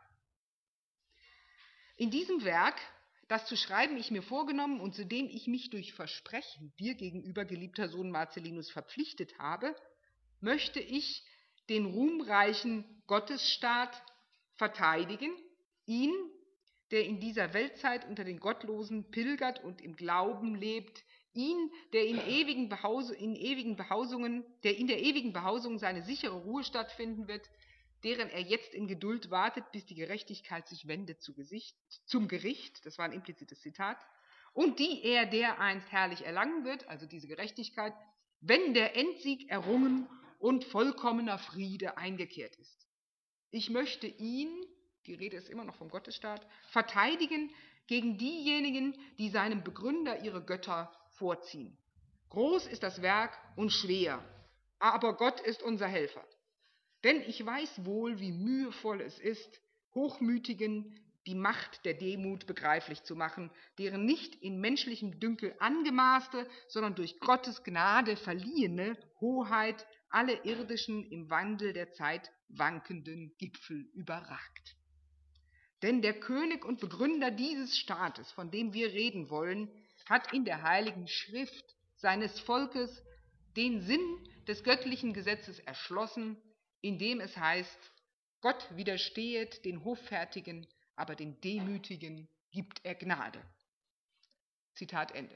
In diesem Werk, das zu schreiben ich mir vorgenommen und zu dem ich mich durch Versprechen dir gegenüber, geliebter Sohn Marcellinus, verpflichtet habe, möchte ich den ruhmreichen Gottesstaat verteidigen, ihn, der in dieser Weltzeit unter den Gottlosen pilgert und im Glauben lebt, ihn, der in der ewigen Behausung seine sichere Ruhe stattfinden wird, deren er jetzt in Geduld wartet, bis die Gerechtigkeit sich wendet zum Gericht, das war ein implizites Zitat, und die er dereinst herrlich erlangen wird, also diese Gerechtigkeit, wenn der Endsieg errungen und vollkommener Friede eingekehrt ist. Ich möchte ihn, die Rede ist immer noch vom Gottesstaat, verteidigen gegen diejenigen, die seinem Begründer ihre Götter vorziehen. Groß ist das Werk und schwer, aber Gott ist unser Helfer. Denn ich weiß wohl, wie mühevoll es ist, Hochmütigen die Macht der Demut begreiflich zu machen, deren nicht in menschlichem Dünkel angemaßte, sondern durch Gottes Gnade verliehene Hoheit alle irdischen, im Wandel der Zeit wankenden Gipfel überragt. Denn der König und Begründer dieses Staates, von dem wir reden wollen, hat in der Heiligen Schrift seines Volkes den Sinn des göttlichen Gesetzes erschlossen, indem es heißt, Gott widerstehet den Hoffärtigen, aber den Demütigen gibt er Gnade. Zitat Ende.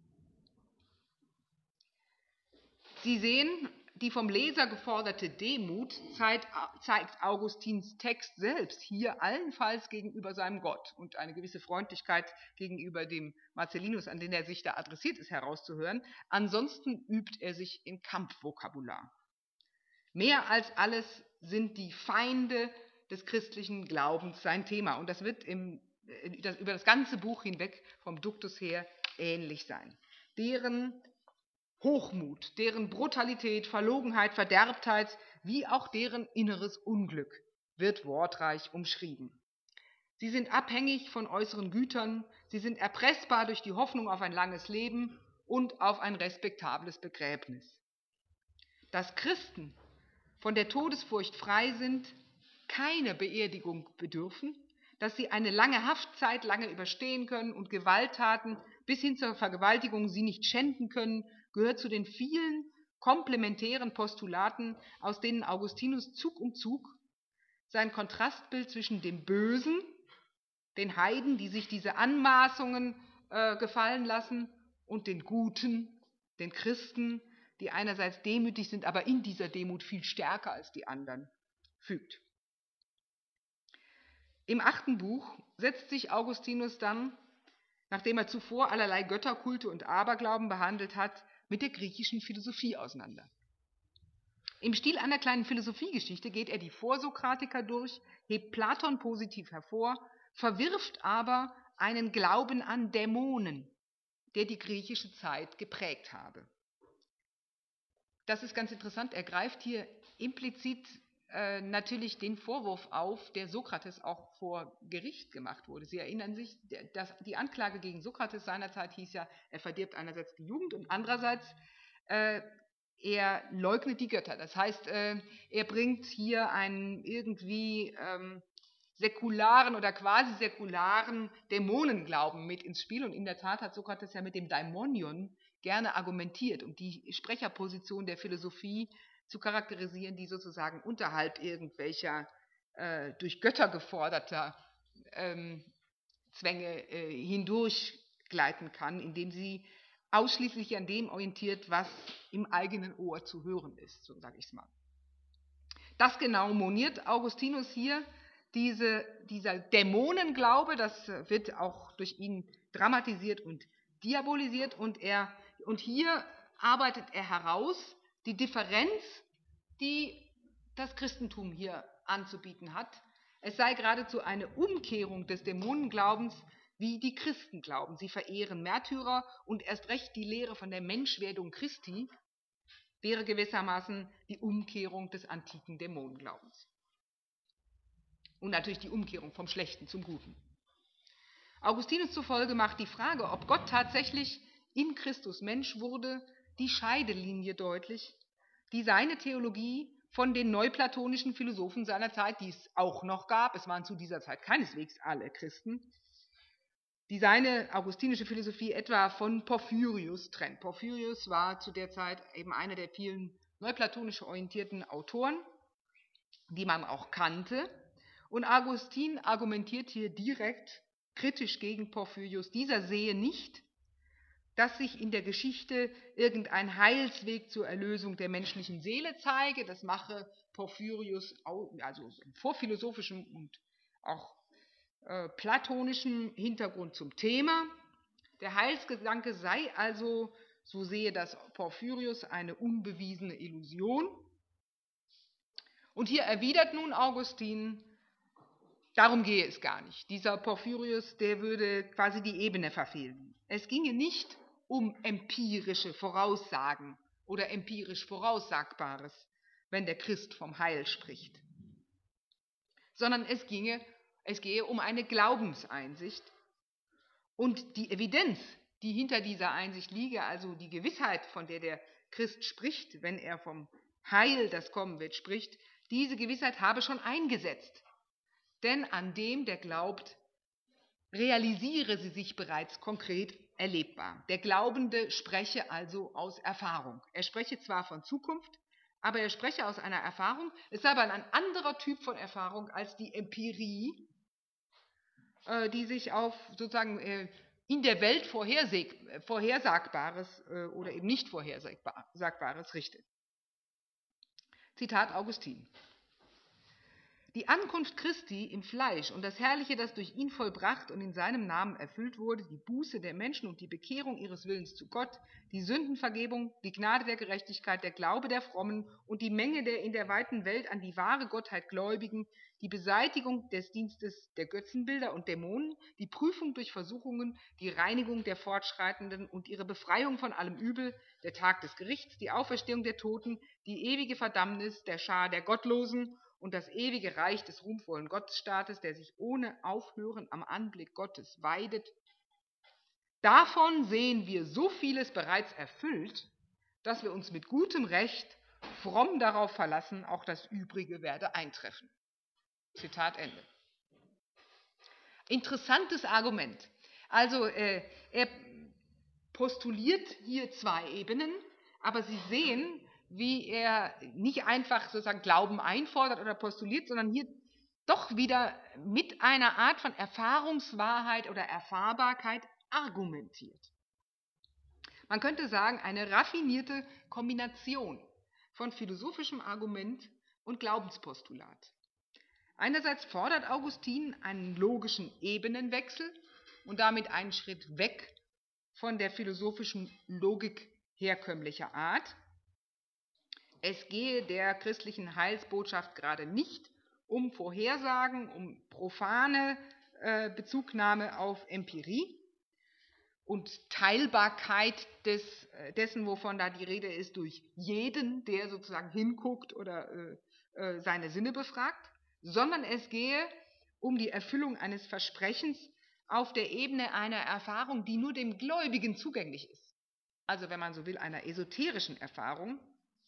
Sie sehen, die vom Leser geforderte Demut zeigt Augustins Text selbst hier allenfalls gegenüber seinem Gott und eine gewisse Freundlichkeit gegenüber dem Marcellinus, an den er sich da adressiert ist, herauszuhören. Ansonsten übt er sich in Kampfvokabular. Mehr als alles sind die Feinde des christlichen Glaubens sein Thema. Und das wird über das ganze Buch hinweg vom Duktus her ähnlich sein. Deren Hochmut, deren Brutalität, Verlogenheit, Verderbtheit, wie auch deren inneres Unglück wird wortreich umschrieben. Sie sind abhängig von äußeren Gütern, sie sind erpressbar durch die Hoffnung auf ein langes Leben und auf ein respektables Begräbnis. Dass Christen von der Todesfurcht frei sind, keine Beerdigung bedürfen, dass sie eine lange Haftzeit lange überstehen können und Gewalttaten bis hin zur Vergewaltigung sie nicht schänden können, gehört zu den vielen komplementären Postulaten, aus denen Augustinus Zug um Zug sein Kontrastbild zwischen dem Bösen, den Heiden, die sich diese Anmaßungen gefallen lassen, und den Guten, den Christen, die einerseits demütig sind, aber in dieser Demut viel stärker als die anderen, fügt. Im 8. Buch setzt sich Augustinus dann, nachdem er zuvor allerlei Götterkulte und Aberglauben behandelt hat, mit der griechischen Philosophie auseinander. Im Stil einer kleinen Philosophiegeschichte geht er die Vorsokratiker durch, hebt Platon positiv hervor, verwirft aber einen Glauben an Dämonen, der die griechische Zeit geprägt habe. Das ist ganz interessant. Er greift hier implizit natürlich den Vorwurf auf, der Sokrates auch vor Gericht gemacht wurde. Sie erinnern sich, dass die Anklage gegen Sokrates seinerzeit hieß ja, er verdirbt einerseits die Jugend und andererseits er leugnet die Götter. Das heißt, er bringt hier einen irgendwie säkularen oder quasi säkularen Dämonenglauben mit ins Spiel. Und in der Tat hat Sokrates ja mit dem Daimonion gerne argumentiert, um die Sprecherposition der Philosophie zu charakterisieren, die sozusagen unterhalb irgendwelcher durch Götter geforderter Zwänge hindurchgleiten kann, indem sie ausschließlich an dem orientiert, was im eigenen Ohr zu hören ist, so sage ich es mal. Das genau moniert Augustinus hier, dieser Dämonenglaube, das wird auch durch ihn dramatisiert und diabolisiert, und hier arbeitet er heraus die Differenz, die das Christentum hier anzubieten hat. Es sei geradezu eine Umkehrung des Dämonenglaubens, wie die Christen glauben. Sie verehren Märtyrer und erst recht die Lehre von der Menschwerdung Christi wäre gewissermaßen die Umkehrung des antiken Dämonenglaubens. Und natürlich die Umkehrung vom Schlechten zum Guten. Augustinus zufolge macht die Frage, ob Gott tatsächlich in Christus Mensch wurde, die Scheidelinie deutlich, die seine Theologie von den neuplatonischen Philosophen seiner Zeit, die es auch noch gab, es waren zu dieser Zeit keineswegs alle Christen, die seine augustinische Philosophie etwa von Porphyrius trennt. Porphyrius war zu der Zeit eben einer der vielen neuplatonisch orientierten Autoren, die man auch kannte. Und Augustin argumentiert hier direkt kritisch gegen Porphyrius. Dieser sehe nicht, dass sich in der Geschichte irgendein Heilsweg zur Erlösung der menschlichen Seele zeige. Das mache Porphyrius also vor philosophischem und auch platonischem Hintergrund zum Thema. Der Heilsgedanke sei also, so sehe das Porphyrius, eine unbewiesene Illusion. Und hier erwidert nun Augustin, darum gehe es gar nicht. Dieser Porphyrius, der würde quasi die Ebene verfehlen. Es ginge nicht um empirische Voraussagen oder empirisch Voraussagbares, wenn der Christ vom Heil spricht, sondern es gehe um eine Glaubenseinsicht. Und die Evidenz, die hinter dieser Einsicht liege, also die Gewissheit, von der der Christ spricht, wenn er vom Heil, das kommen wird, spricht, diese Gewissheit habe schon eingesetzt. Denn an dem, der glaubt, realisiere sie sich bereits konkret erlebbar. Der Glaubende spreche also aus Erfahrung. Er spreche zwar von Zukunft, aber er spreche aus einer Erfahrung. Es sei aber ein anderer Typ von Erfahrung als die Empirie, die sich auf sozusagen in der Welt Vorhersagbares oder eben nicht Vorhersagbares richtet. Zitat Augustin. Die Ankunft Christi im Fleisch und das Herrliche, das durch ihn vollbracht und in seinem Namen erfüllt wurde, die Buße der Menschen und die Bekehrung ihres Willens zu Gott, die Sündenvergebung, die Gnade der Gerechtigkeit, der Glaube der Frommen und die Menge der in der weiten Welt an die wahre Gottheit Gläubigen, die Beseitigung des Dienstes der Götzenbilder und Dämonen, die Prüfung durch Versuchungen, die Reinigung der Fortschreitenden und ihre Befreiung von allem Übel, der Tag des Gerichts, die Auferstehung der Toten, die ewige Verdammnis der Schar der Gottlosen und das ewige Reich des ruhmvollen Gottesstaates, der sich ohne Aufhören am Anblick Gottes weidet. Davon sehen wir so vieles bereits erfüllt, dass wir uns mit gutem Recht fromm darauf verlassen, auch das Übrige werde eintreffen. Zitat Ende. Interessantes Argument. Also er postuliert hier zwei Ebenen, aber Sie sehen, wie er nicht einfach sozusagen Glauben einfordert oder postuliert, sondern hier doch wieder mit einer Art von Erfahrungswahrheit oder Erfahrbarkeit argumentiert. Man könnte sagen, eine raffinierte Kombination von philosophischem Argument und Glaubenspostulat. Einerseits fordert Augustin einen logischen Ebenenwechsel und damit einen Schritt weg von der philosophischen Logik herkömmlicher Art. Es gehe der christlichen Heilsbotschaft gerade nicht um Vorhersagen, um profane Bezugnahme auf Empirie und Teilbarkeit dessen, wovon da die Rede ist, durch jeden, der sozusagen hinguckt oder seine Sinne befragt, sondern es gehe um die Erfüllung eines Versprechens auf der Ebene einer Erfahrung, die nur dem Gläubigen zugänglich ist. Also wenn man so will, einer esoterischen Erfahrung.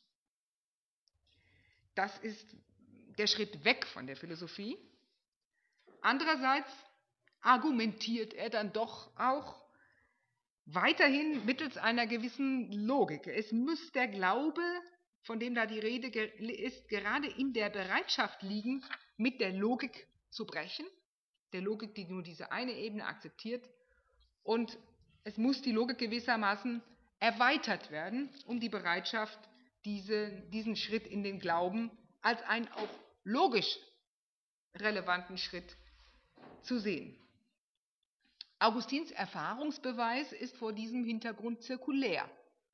Das ist der Schritt weg von der Philosophie. Andererseits argumentiert er dann doch auch weiterhin mittels einer gewissen Logik. Es muss der Glaube, von dem da die Rede ist, gerade in der Bereitschaft liegen, mit der Logik zu brechen, der Logik, die nur diese eine Ebene akzeptiert. Und es muss die Logik gewissermaßen erweitert werden, um die Bereitschaft, diesen Schritt in den Glauben als einen auch logisch relevanten Schritt zu sehen. Augustins Erfahrungsbeweis ist vor diesem Hintergrund zirkulär.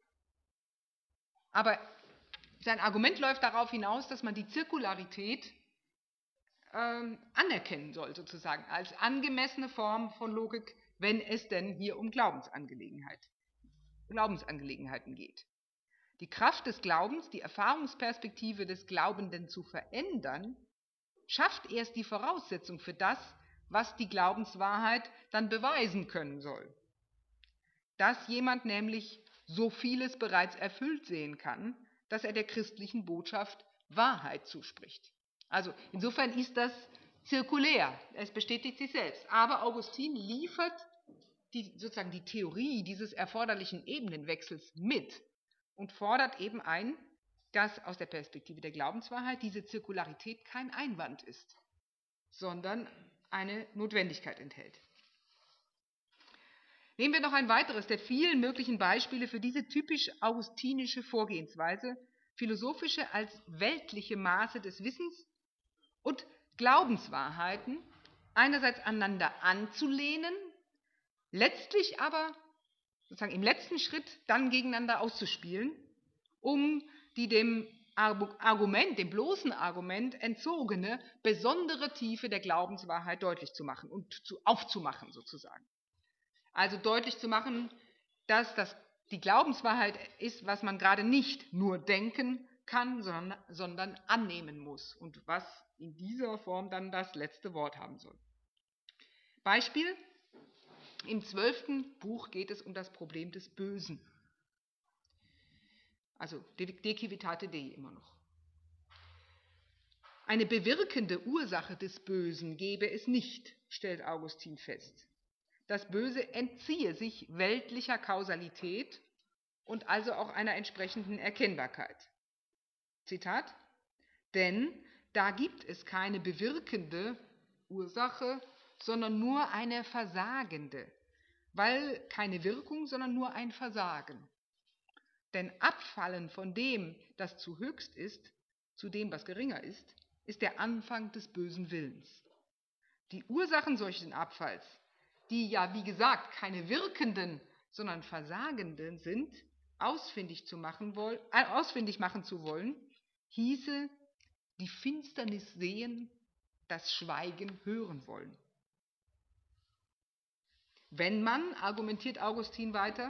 Aber sein Argument läuft darauf hinaus, dass man die Zirkularität anerkennen soll, sozusagen, als angemessene Form von Logik, wenn es denn hier um Glaubensangelegenheiten geht. Die Kraft des Glaubens, die Erfahrungsperspektive des Glaubenden zu verändern, schafft erst die Voraussetzung für das, was die Glaubenswahrheit dann beweisen können soll. Dass jemand nämlich so vieles bereits erfüllt sehen kann, dass er der christlichen Botschaft Wahrheit zuspricht. Also insofern ist das zirkulär, es bestätigt sich selbst. Aber Augustin liefert sozusagen die Theorie dieses erforderlichen Ebenenwechsels mit und fordert eben ein, dass aus der Perspektive der Glaubenswahrheit diese Zirkularität kein Einwand ist, sondern eine Notwendigkeit enthält. Nehmen wir noch ein weiteres der vielen möglichen Beispiele für diese typisch augustinische Vorgehensweise, philosophische als weltliche Maße des Wissens und Glaubenswahrheiten einerseits aneinander anzulehnen, letztlich aber sozusagen im letzten Schritt dann gegeneinander auszuspielen, um die dem Argument, dem bloßen Argument entzogene besondere Tiefe der Glaubenswahrheit deutlich zu machen und aufzumachen sozusagen. Also deutlich zu machen, dass das die Glaubenswahrheit ist, was man gerade nicht nur denken kann, sondern annehmen muss und was in dieser Form dann das letzte Wort haben soll. Beispiel: Im 12. Buch geht es um das Problem des Bösen. Also De Civitate Dei immer noch. Eine bewirkende Ursache des Bösen gebe es nicht, stellt Augustin fest. Das Böse entziehe sich weltlicher Kausalität und also auch einer entsprechenden Erkennbarkeit. Zitat: Denn da gibt es keine bewirkende Ursache, sondern nur eine versagende, weil keine Wirkung, sondern nur ein Versagen. Denn Abfallen von dem, das zu höchst ist, zu dem, was geringer ist der Anfang des bösen Willens. Die Ursachen solchen Abfalls, die ja, wie gesagt, keine wirkenden, sondern versagenden sind, ausfindig machen zu wollen, hieße die Finsternis sehen, das Schweigen hören wollen. Wenn man, argumentiert Augustin weiter,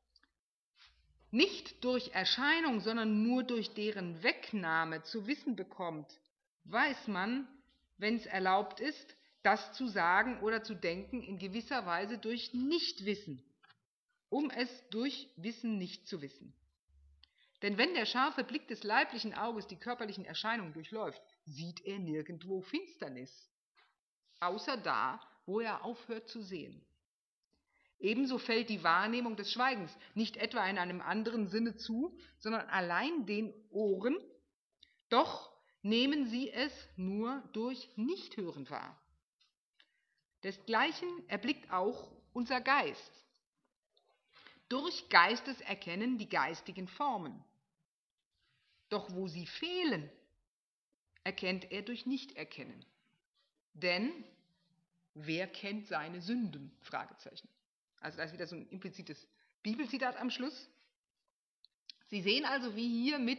nicht durch Erscheinung, sondern nur durch deren Wegnahme zu wissen bekommt, weiß man, wenn es erlaubt ist, das zu sagen oder zu denken, in gewisser Weise durch Nichtwissen, um es durch Wissen nicht zu wissen. Denn wenn der scharfe Blick des leiblichen Auges die körperlichen Erscheinungen durchläuft, sieht er nirgendwo Finsternis, außer da, wo er aufhört zu sehen. Ebenso fällt die Wahrnehmung des Schweigens nicht etwa in einem anderen Sinne zu, sondern allein den Ohren, doch nehmen sie es nur durch Nichthören wahr. Desgleichen erblickt auch unser Geist. durch Geisteserkennen die geistigen Formen. Doch wo sie fehlen, erkennt er durch Nichterkennen. Denn wer kennt seine Sünden? Fragezeichen. Also da ist wieder so ein implizites Bibelzitat am Schluss. Sie sehen also, wie hier mit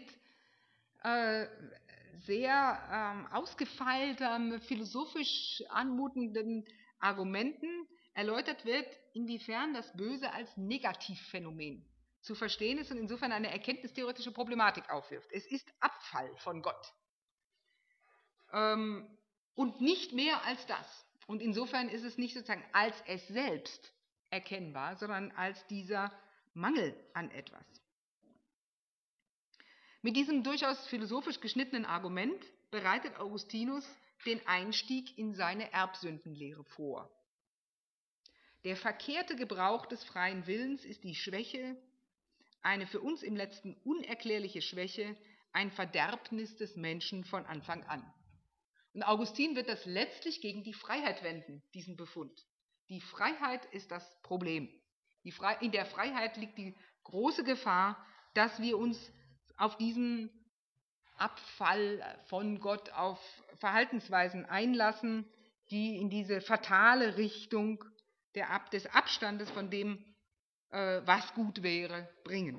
sehr ausgefeiltem, philosophisch anmutenden Argumenten erläutert wird, inwiefern das Böse als Negativphänomen zu verstehen ist und insofern eine erkenntnistheoretische Problematik aufwirft. Es ist Abfall von Gott. Und nicht mehr als das. Und insofern ist es nicht sozusagen als es selbst erkennbar, sondern als dieser Mangel an etwas. Mit diesem durchaus philosophisch geschnittenen Argument bereitet Augustinus den Einstieg in seine Erbsündenlehre vor. Der verkehrte Gebrauch des freien Willens ist die Schwäche, eine für uns im Letzten unerklärliche Schwäche, ein Verderbnis des Menschen von Anfang an. Und Augustin wird das letztlich gegen die Freiheit wenden, diesen Befund. Die Freiheit ist das Problem. In der Freiheit liegt die große Gefahr, dass wir uns auf diesen Abfall von Gott, auf Verhaltensweisen einlassen, die in diese fatale Richtung des Abstandes von dem, was gut wäre, bringen.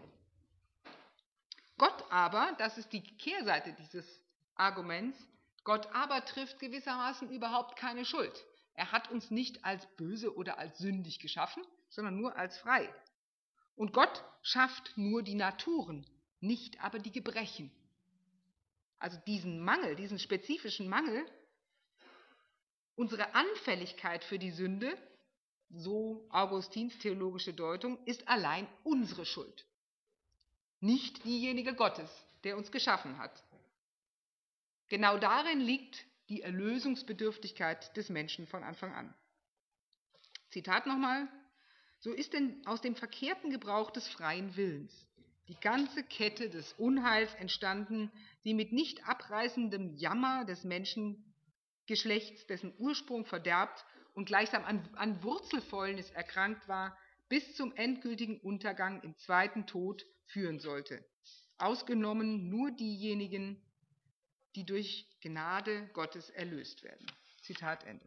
Gott aber, das ist die Kehrseite dieses Arguments, Gott aber trifft gewissermaßen überhaupt keine Schuld. Er hat uns nicht als böse oder als sündig geschaffen, sondern nur als frei. Und Gott schafft nur die Naturen, nicht aber die Gebrechen. Also diesen Mangel, diesen spezifischen Mangel, unsere Anfälligkeit für die Sünde, so Augustins theologische Deutung, ist allein unsere Schuld. Nicht diejenige Gottes, der uns geschaffen hat. Genau darin liegt die Erlösungsbedürftigkeit des Menschen von Anfang an. Zitat nochmal: So ist denn aus dem verkehrten Gebrauch des freien Willens die ganze Kette des Unheils entstanden, die mit nicht abreißendem Jammer des Menschengeschlechts, dessen Ursprung verderbt und gleichsam an Wurzelfäulnis erkrankt war, bis zum endgültigen Untergang im zweiten Tod führen sollte. Ausgenommen nur diejenigen, die durch Gnade Gottes erlöst werden. Zitat Ende.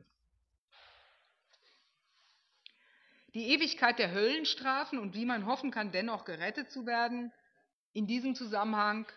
Die Ewigkeit der Höllenstrafen und wie man hoffen kann, dennoch gerettet zu werden, in diesem Zusammenhang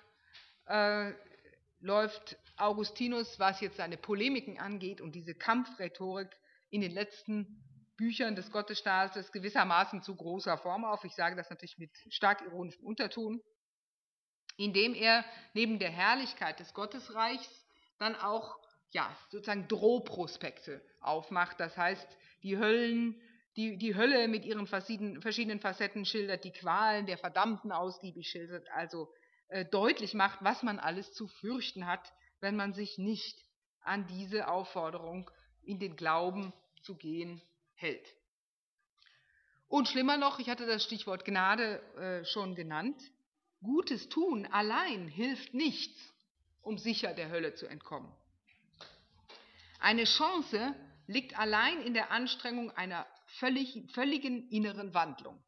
läuft Augustinus, was jetzt seine Polemiken angeht und diese Kampfrhetorik in den letzten Büchern des Gottesstaates gewissermaßen zu großer Form auf. Ich sage das natürlich mit stark ironischem Unterton, indem er neben der Herrlichkeit des Gottesreichs dann auch sozusagen Drohprospekte aufmacht. Das heißt, die Hölle mit ihren verschiedenen Facetten schildert, die Qualen der Verdammten ausgiebig schildert, also deutlich macht, was man alles zu fürchten hat, wenn man sich nicht an diese Aufforderung, in den Glauben zu gehen, hält. Und schlimmer noch, ich hatte das Stichwort Gnade schon genannt, Gutes tun allein hilft nichts, um sicher der Hölle zu entkommen. Eine Chance liegt allein in der Anstrengung einer völligen inneren Wandlung.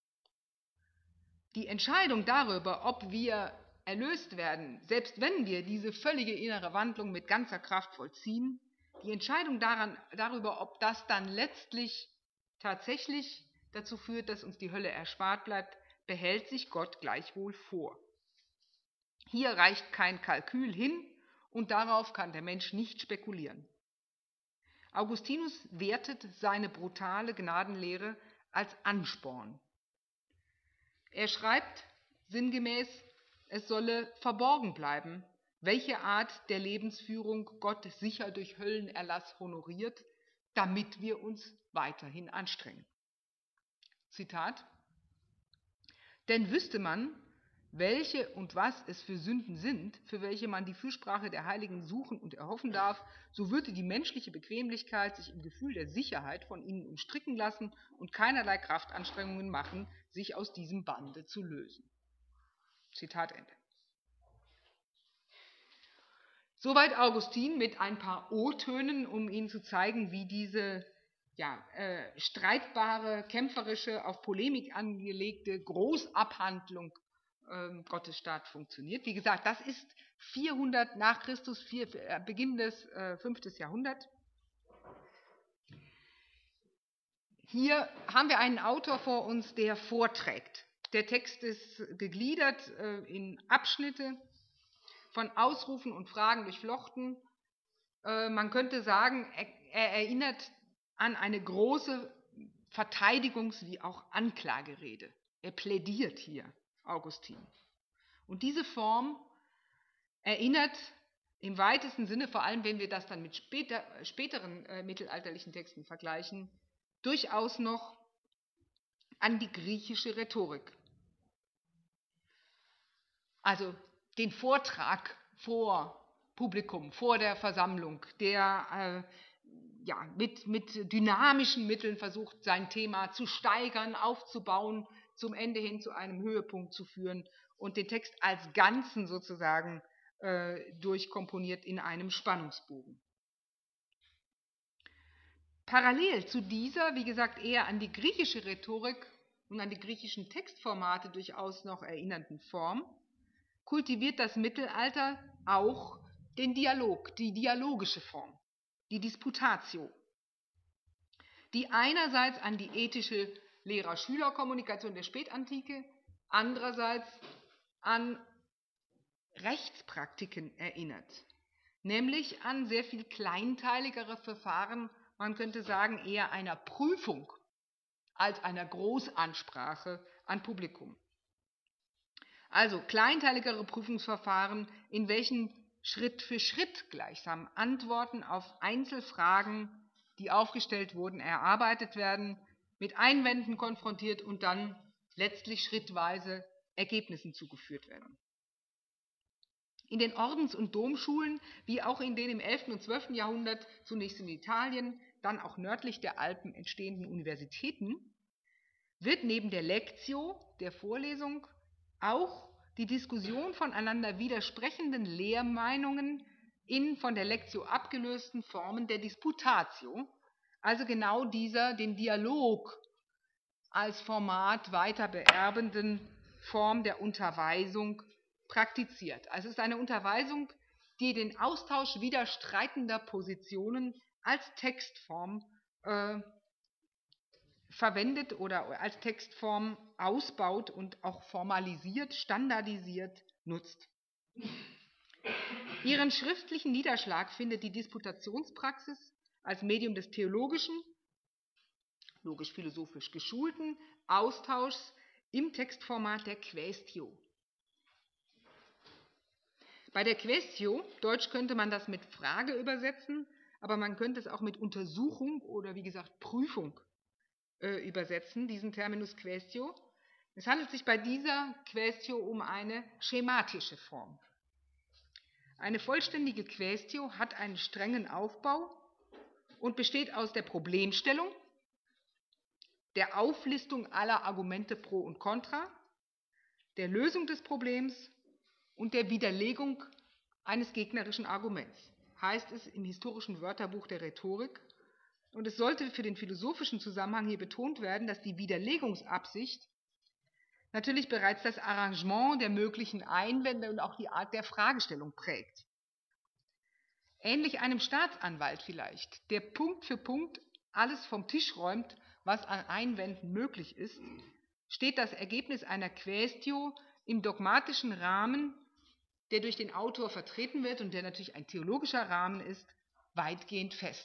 Die Entscheidung darüber, ob wir erlöst werden, selbst wenn wir diese völlige innere Wandlung mit ganzer Kraft vollziehen, die Entscheidung darüber, ob das dann letztlich tatsächlich dazu führt, dass uns die Hölle erspart bleibt, behält sich Gott gleichwohl vor. Hier reicht kein Kalkül hin und darauf kann der Mensch nicht spekulieren. Augustinus wertet seine brutale Gnadenlehre als Ansporn. Er schreibt sinngemäß, es solle verborgen bleiben, welche Art der Lebensführung Gott sicher durch Höllenerlass honoriert, damit wir uns weiterhin anstrengen. Zitat: Denn wüsste man, welche und was es für Sünden sind, für welche man die Fürsprache der Heiligen suchen und erhoffen darf, so würde die menschliche Bequemlichkeit sich im Gefühl der Sicherheit von ihnen umstricken lassen und keinerlei Kraftanstrengungen machen, sich aus diesem Bande zu lösen. Zitat Ende. Soweit Augustin mit ein paar O-Tönen, um Ihnen zu zeigen, wie diese streitbare, kämpferische, auf Polemik angelegte Großabhandlung Gottesstaat funktioniert. Wie gesagt, das ist 400 nach Christus, Beginn des 5. Jahrhundert. Hier haben wir einen Autor vor uns, der vorträgt. Der Text ist gegliedert in Abschnitte, von Ausrufen und Fragen durchflochten. Man könnte sagen, er erinnert an eine große Verteidigungs- wie auch Anklagerede. Er plädiert hier, Augustin. Und diese Form erinnert im weitesten Sinne, vor allem wenn wir das dann mit späteren mittelalterlichen Texten vergleichen, durchaus noch an die griechische Rhetorik. Also den Vortrag vor Publikum, vor der Versammlung, der mit dynamischen Mitteln versucht, sein Thema zu steigern, aufzubauen, zum Ende hin zu einem Höhepunkt zu führen und den Text als Ganzen sozusagen durchkomponiert in einem Spannungsbogen. Parallel zu dieser, wie gesagt, eher an die griechische Rhetorik und an die griechischen Textformate durchaus noch erinnernden Form, kultiviert das Mittelalter auch den Dialog, die dialogische Form, die Disputatio, die einerseits an die ethische Lehrer-Schüler-Kommunikation der Spätantike, andererseits an Rechtspraktiken erinnert, nämlich an sehr viel kleinteiligere Verfahren, man könnte sagen eher einer Prüfung als einer Großansprache an Publikum. Also kleinteiligere Prüfungsverfahren, in welchen Schritt für Schritt gleichsam Antworten auf Einzelfragen, die aufgestellt wurden, erarbeitet werden, mit Einwänden konfrontiert und dann letztlich schrittweise Ergebnissen zugeführt werden. In den Ordens- und Domschulen, wie auch in den im 11. und 12. Jahrhundert zunächst in Italien, dann auch nördlich der Alpen entstehenden Universitäten, wird neben der Lectio, der Vorlesung, auch die Diskussion voneinander widersprechenden Lehrmeinungen in von der Lectio abgelösten Formen der Disputatio, also genau dieser den Dialog als Format weiter beerbenden Form der Unterweisung praktiziert. Also es ist eine Unterweisung, die den Austausch widerstreitender Positionen als Textform verwendet oder als Textform ausbaut und auch formalisiert, standardisiert nutzt. Ihren schriftlichen Niederschlag findet die Disputationspraxis als Medium des theologischen, logisch-philosophisch geschulten Austauschs im Textformat der Quaestio. Bei der Quaestio, deutsch könnte man das mit Frage übersetzen, aber man könnte es auch mit Untersuchung oder wie gesagt Prüfung übersetzen, diesen Terminus Quaestio. Es handelt sich bei dieser Quaestio um eine schematische Form. Eine vollständige Quaestio hat einen strengen Aufbau und besteht aus der Problemstellung, der Auflistung aller Argumente pro und contra, der Lösung des Problems und der Widerlegung eines gegnerischen Arguments, heißt es im historischen Wörterbuch der Rhetorik. Und es sollte für den philosophischen Zusammenhang hier betont werden, dass die Widerlegungsabsicht natürlich bereits das Arrangement der möglichen Einwände und auch die Art der Fragestellung prägt. Ähnlich einem Staatsanwalt vielleicht, der Punkt für Punkt alles vom Tisch räumt, was an Einwänden möglich ist, steht das Ergebnis einer Quaestio im dogmatischen Rahmen, der durch den Autor vertreten wird und der natürlich ein theologischer Rahmen ist, weitgehend fest.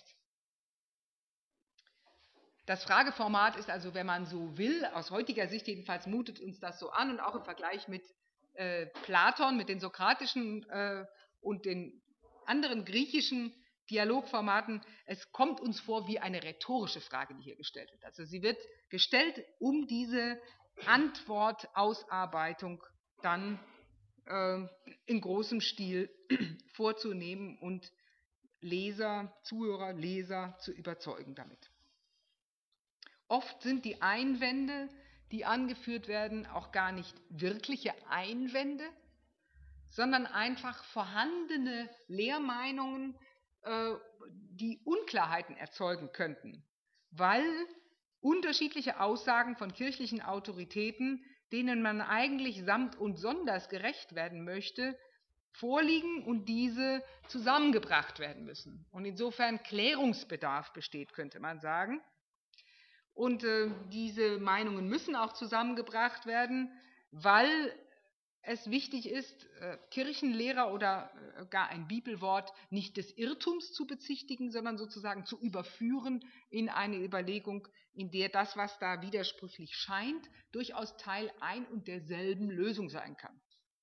Das Frageformat ist also, wenn man so will, aus heutiger Sicht jedenfalls mutet uns das so an und auch im Vergleich mit Platon, mit den sokratischen und den anderen griechischen Dialogformaten, es kommt uns vor wie eine rhetorische Frage, die hier gestellt wird. Also sie wird gestellt, um diese Antwortausarbeitung dann in großem Stil vorzunehmen und Zuhörer, Leser zu überzeugen damit. Oft sind die Einwände, die angeführt werden, auch gar nicht wirkliche Einwände, sondern einfach vorhandene Lehrmeinungen, die Unklarheiten erzeugen könnten weil unterschiedliche Aussagen von kirchlichen Autoritäten, denen man eigentlich samt und sonders gerecht werden möchte, vorliegen und diese zusammengebracht werden müssen. Und insofern Klärungsbedarf besteht, könnte man sagen. Und diese Meinungen müssen auch zusammengebracht werden, weil es wichtig ist, Kirchenlehrer oder gar ein Bibelwort nicht des Irrtums zu bezichtigen, sondern sozusagen zu überführen in eine Überlegung, in der das, was da widersprüchlich scheint, durchaus Teil ein und derselben Lösung sein kann.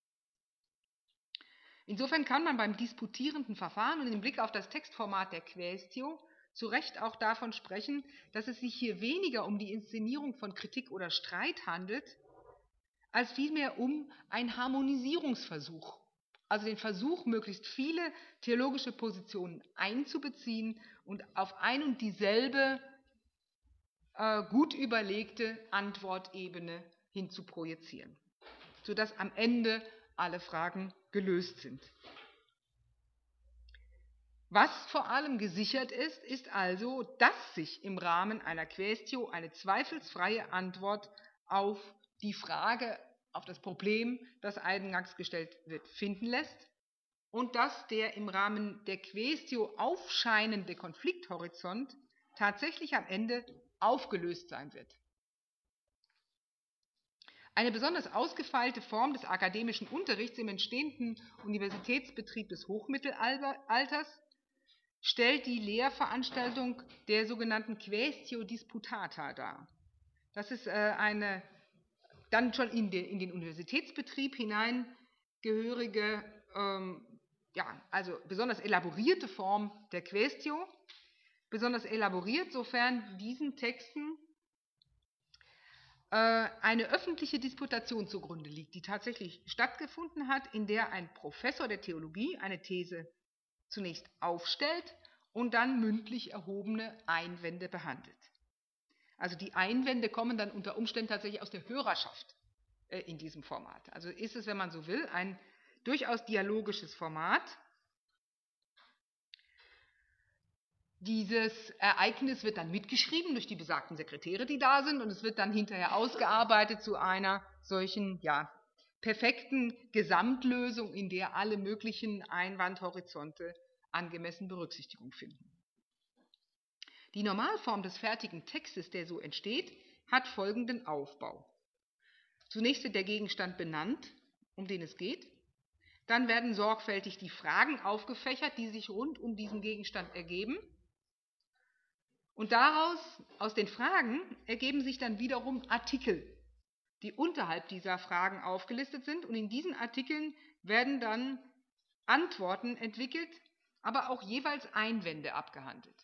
Insofern kann man beim disputierenden Verfahren und im Blick auf das Textformat der Quaestio zu Recht auch davon sprechen, dass es sich hier weniger um die Inszenierung von Kritik oder Streit handelt, als vielmehr um einen Harmonisierungsversuch, also den Versuch, möglichst viele theologische Positionen einzubeziehen und auf ein und dieselbe gut überlegte Antwortebene hinzuprojizieren, sodass am Ende alle Fragen gelöst sind. Was vor allem gesichert ist, ist also, dass sich im Rahmen einer Quaestio eine zweifelsfreie Antwort auf die Frage, auf das Problem, das eingangs gestellt wird, finden lässt und dass der im Rahmen der Quaestio aufscheinende Konflikthorizont tatsächlich am Ende aufgelöst sein wird. Eine besonders ausgefeilte Form des akademischen Unterrichts im entstehenden Universitätsbetrieb des Hochmittelalters stellt die Lehrveranstaltung der sogenannten Quaestio Disputata dar. Das ist eine dann schon in den Universitätsbetrieb hineingehörige, also besonders elaborierte Form der Quaestio, besonders elaboriert, sofern diesen Texten eine öffentliche Disputation zugrunde liegt, die tatsächlich stattgefunden hat, in der ein Professor der Theologie eine These zunächst aufstellt und dann mündlich erhobene Einwände behandelt. Also die Einwände kommen dann unter Umständen tatsächlich aus der Hörerschaft in diesem Format. Also ist es, wenn man so will, ein durchaus dialogisches Format. Dieses Ereignis wird dann mitgeschrieben durch die besagten Sekretäre, die da sind, und es wird dann hinterher ausgearbeitet zu einer solchen, perfekten Gesamtlösung, in der alle möglichen Einwandhorizonte angemessen Berücksichtigung finden. Die Normalform des fertigen Textes, der so entsteht, hat folgenden Aufbau. Zunächst wird der Gegenstand benannt, um den es geht. Dann werden sorgfältig die Fragen aufgefächert, die sich rund um diesen Gegenstand ergeben. Und aus den Fragen ergeben sich dann wiederum Artikel, die unterhalb dieser Fragen aufgelistet sind. Und in diesen Artikeln werden dann Antworten entwickelt, aber auch jeweils Einwände abgehandelt.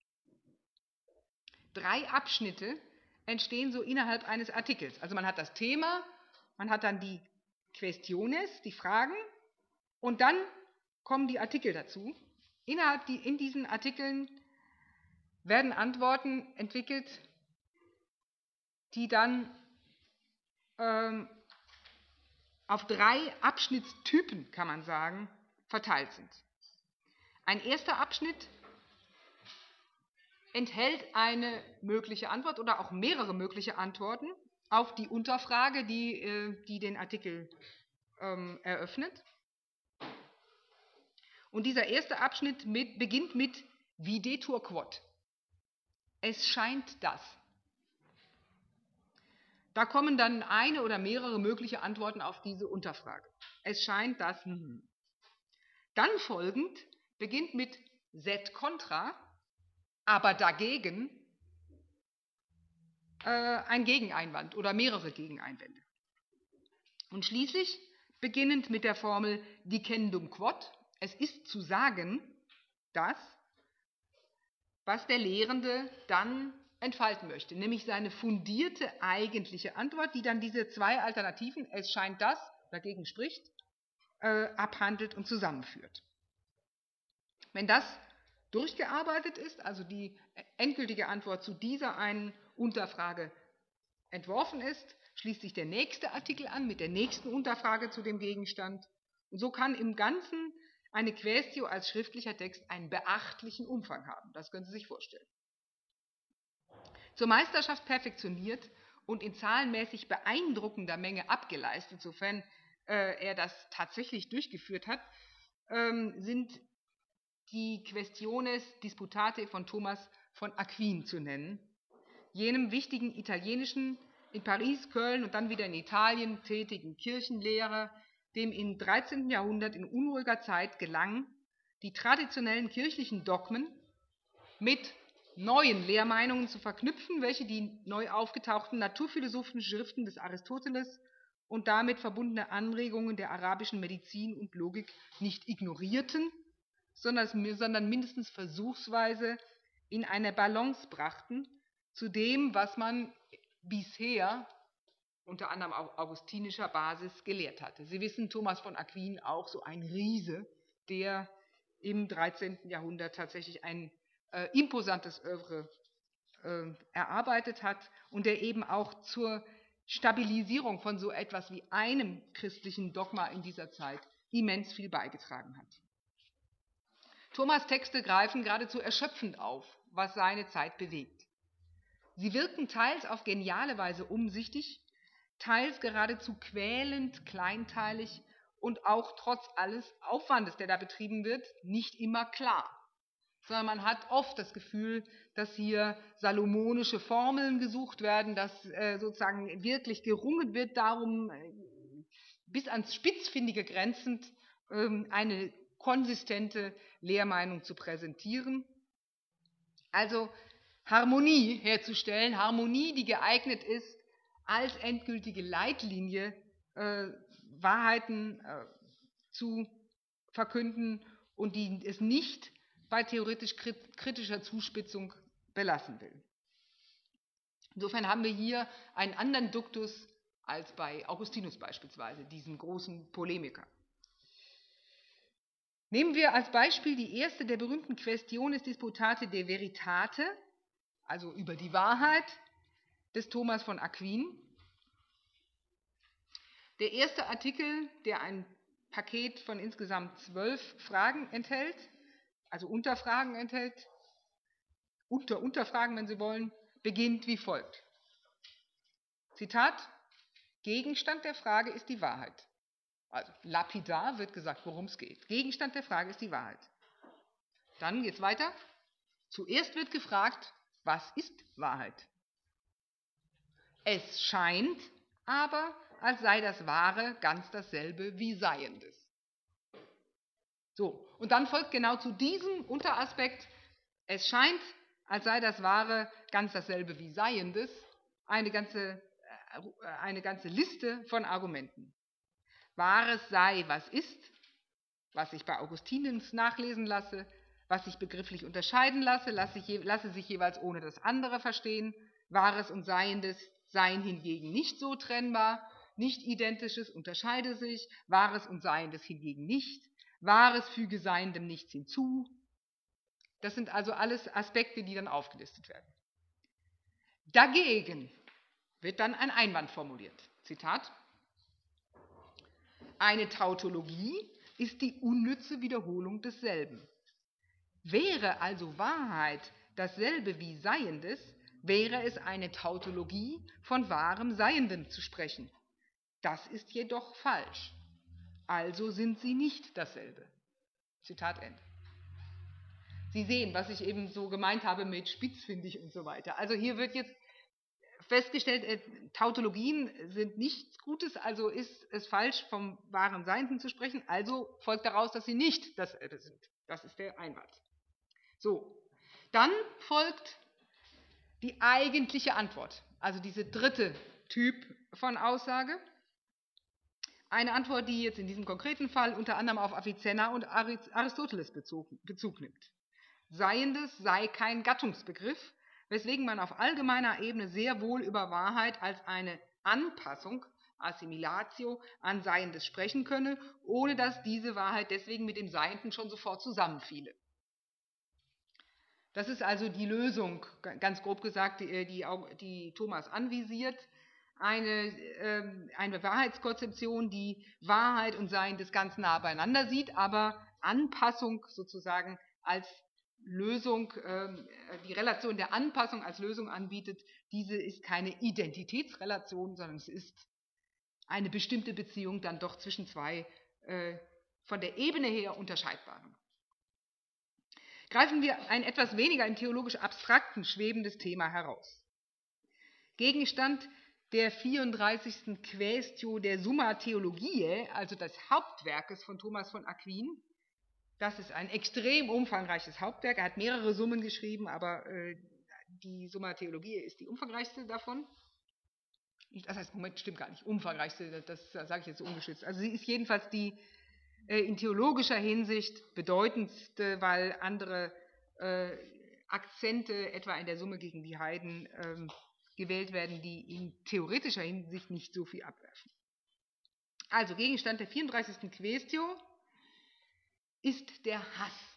3 Abschnitte entstehen so innerhalb eines Artikels. Also man hat das Thema, man hat dann die Questiones, die Fragen, und dann kommen die Artikel dazu. In diesen Artikeln werden Antworten entwickelt, die dann auf 3 Abschnittstypen, kann man sagen, verteilt sind. Ein erster Abschnitt enthält eine mögliche Antwort oder auch mehrere mögliche Antworten auf die Unterfrage, die den Artikel eröffnet. Und dieser erste Abschnitt beginnt mit videtur quod. Es scheint das. Da kommen dann eine oder mehrere mögliche Antworten auf diese Unterfrage. Es scheint das. Dann folgend beginnt mit sed contra, aber dagegen ein Gegeneinwand oder mehrere Gegeneinwände. Und schließlich, beginnend mit der Formel dicendum quod, es ist zu sagen, das, was der Lehrende dann entfalten möchte, nämlich seine fundierte eigentliche Antwort, die dann diese 2 Alternativen, es scheint das, dagegen spricht, abhandelt und zusammenführt. Wenn das durchgearbeitet ist, also die endgültige Antwort zu dieser einen Unterfrage entworfen ist, schließt sich der nächste Artikel an mit der nächsten Unterfrage zu dem Gegenstand. Und so kann im Ganzen eine Quaestio als schriftlicher Text einen beachtlichen Umfang haben. Das können Sie sich vorstellen. zur Meisterschaft perfektioniert und in zahlenmäßig beeindruckender Menge abgeleistet, sofern er das tatsächlich durchgeführt hat, sind die Questiones Disputate von Thomas von Aquin zu nennen, jenem wichtigen italienischen, in Paris, Köln und dann wieder in Italien tätigen Kirchenlehrer, dem im 13. Jahrhundert in unruhiger Zeit gelang, die traditionellen kirchlichen Dogmen mit neuen Lehrmeinungen zu verknüpfen, welche die neu aufgetauchten naturphilosophischen Schriften des Aristoteles und damit verbundene Anregungen der arabischen Medizin und Logik nicht ignorierten, sondern mindestens versuchsweise in eine Balance brachten zu dem, was man bisher unter anderem auf augustinischer Basis gelehrt hatte. Sie wissen, Thomas von Aquin auch so ein Riese, der im 13. Jahrhundert tatsächlich ein imposantes Œuvre erarbeitet hat und der eben auch zur Stabilisierung von so etwas wie einem christlichen Dogma in dieser Zeit immens viel beigetragen hat. Thomas' Texte greifen geradezu erschöpfend auf, was seine Zeit bewegt. Sie wirken teils auf geniale Weise umsichtig, teils geradezu quälend, kleinteilig und auch trotz alles Aufwandes, der da betrieben wird, nicht immer klar. Sondern man hat oft das Gefühl, dass hier salomonische Formeln gesucht werden, dass sozusagen wirklich gerungen wird darum, bis ans Spitzfindige grenzend eine konsistente Lehrmeinung zu präsentieren. Also Harmonie herzustellen, Harmonie, die geeignet ist, als endgültige Leitlinie Wahrheiten zu verkünden und die es nicht bei theoretisch kritischer Zuspitzung belassen will. Insofern haben wir hier einen anderen Duktus als bei Augustinus beispielsweise, diesem großen Polemiker. Nehmen wir als Beispiel die erste der berühmten Questiones Disputate de Veritate, also über die Wahrheit, des Thomas von Aquin. Der erste Artikel, der ein Paket von insgesamt 12 Fragen enthält, also Unterfragen enthält, Unterfragen, wenn Sie wollen, beginnt wie folgt. Zitat: Gegenstand der Frage ist die Wahrheit. Also lapidar wird gesagt, worum es geht. Gegenstand der Frage ist die Wahrheit. Dann geht es weiter. Zuerst wird gefragt, was ist Wahrheit? Es scheint aber, als sei das Wahre ganz dasselbe wie Seiendes. So, und dann folgt genau zu diesem Unteraspekt, es scheint, als sei das Wahre ganz dasselbe wie Seiendes, eine ganze Liste von Argumenten. Wahres sei, was ist, was ich bei Augustinus nachlesen lasse, was sich begrifflich unterscheiden lasse sich jeweils ohne das andere verstehen. Wahres und Seiendes seien hingegen nicht so trennbar, nicht Identisches unterscheide sich, Wahres und Seiendes hingegen nicht, Wahres füge Seiendem nichts hinzu. Das sind also alles Aspekte, die dann aufgelistet werden. Dagegen wird dann ein Einwand formuliert. Zitat: Eine Tautologie ist die unnütze Wiederholung desselben. Wäre also Wahrheit dasselbe wie Seiendes, wäre es eine Tautologie von wahrem Seiendem zu sprechen. Das ist jedoch falsch. Also sind sie nicht dasselbe. Zitat Ende. Sie sehen, was ich eben so gemeint habe mit spitzfindig und so weiter. Also hier wird jetzt festgestellt, Tautologien sind nichts Gutes, also ist es falsch, vom wahren Seienden zu sprechen, also folgt daraus, dass sie nicht dasselbe sind. Das ist der Einwand. So, dann folgt die eigentliche Antwort, also diese dritte Typ von Aussage. Eine Antwort, die jetzt in diesem konkreten Fall unter anderem auf Avicenna und Aristoteles Bezug nimmt. Seiendes sei kein Gattungsbegriff, weswegen man auf allgemeiner Ebene sehr wohl über Wahrheit als eine Anpassung, Assimilatio, an Seiendes sprechen könne, ohne dass diese Wahrheit deswegen mit dem Seienden schon sofort zusammenfiele. Das ist also die Lösung, ganz grob gesagt, die Thomas anvisiert. Eine Wahrheitskonzeption, die Wahrheit und Seiendes ganz nah beieinander sieht, aber Anpassung sozusagen als Lösung, die Relation der Anpassung als Lösung anbietet, diese ist keine Identitätsrelation, sondern es ist eine bestimmte Beziehung dann doch zwischen zwei von der Ebene her unterscheidbaren. Greifen wir ein etwas weniger im theologisch abstrakten schwebendes Thema heraus. Gegenstand der 34. Quaestio der Summa Theologiae, also des Hauptwerkes von Thomas von Aquin. Das ist ein extrem umfangreiches Hauptwerk. Er hat mehrere Summen geschrieben, aber die Summa Theologiae ist die umfangreichste davon. Das heißt, Moment, stimmt gar nicht, umfangreichste, das sage ich jetzt so ungeschützt. Also sie ist jedenfalls die in theologischer Hinsicht bedeutendste, weil andere Akzente, etwa in der Summe gegen die Heiden, gewählt werden, die in theoretischer Hinsicht nicht so viel abwerfen. Also Gegenstand der 34. Quaestio ist der Hass.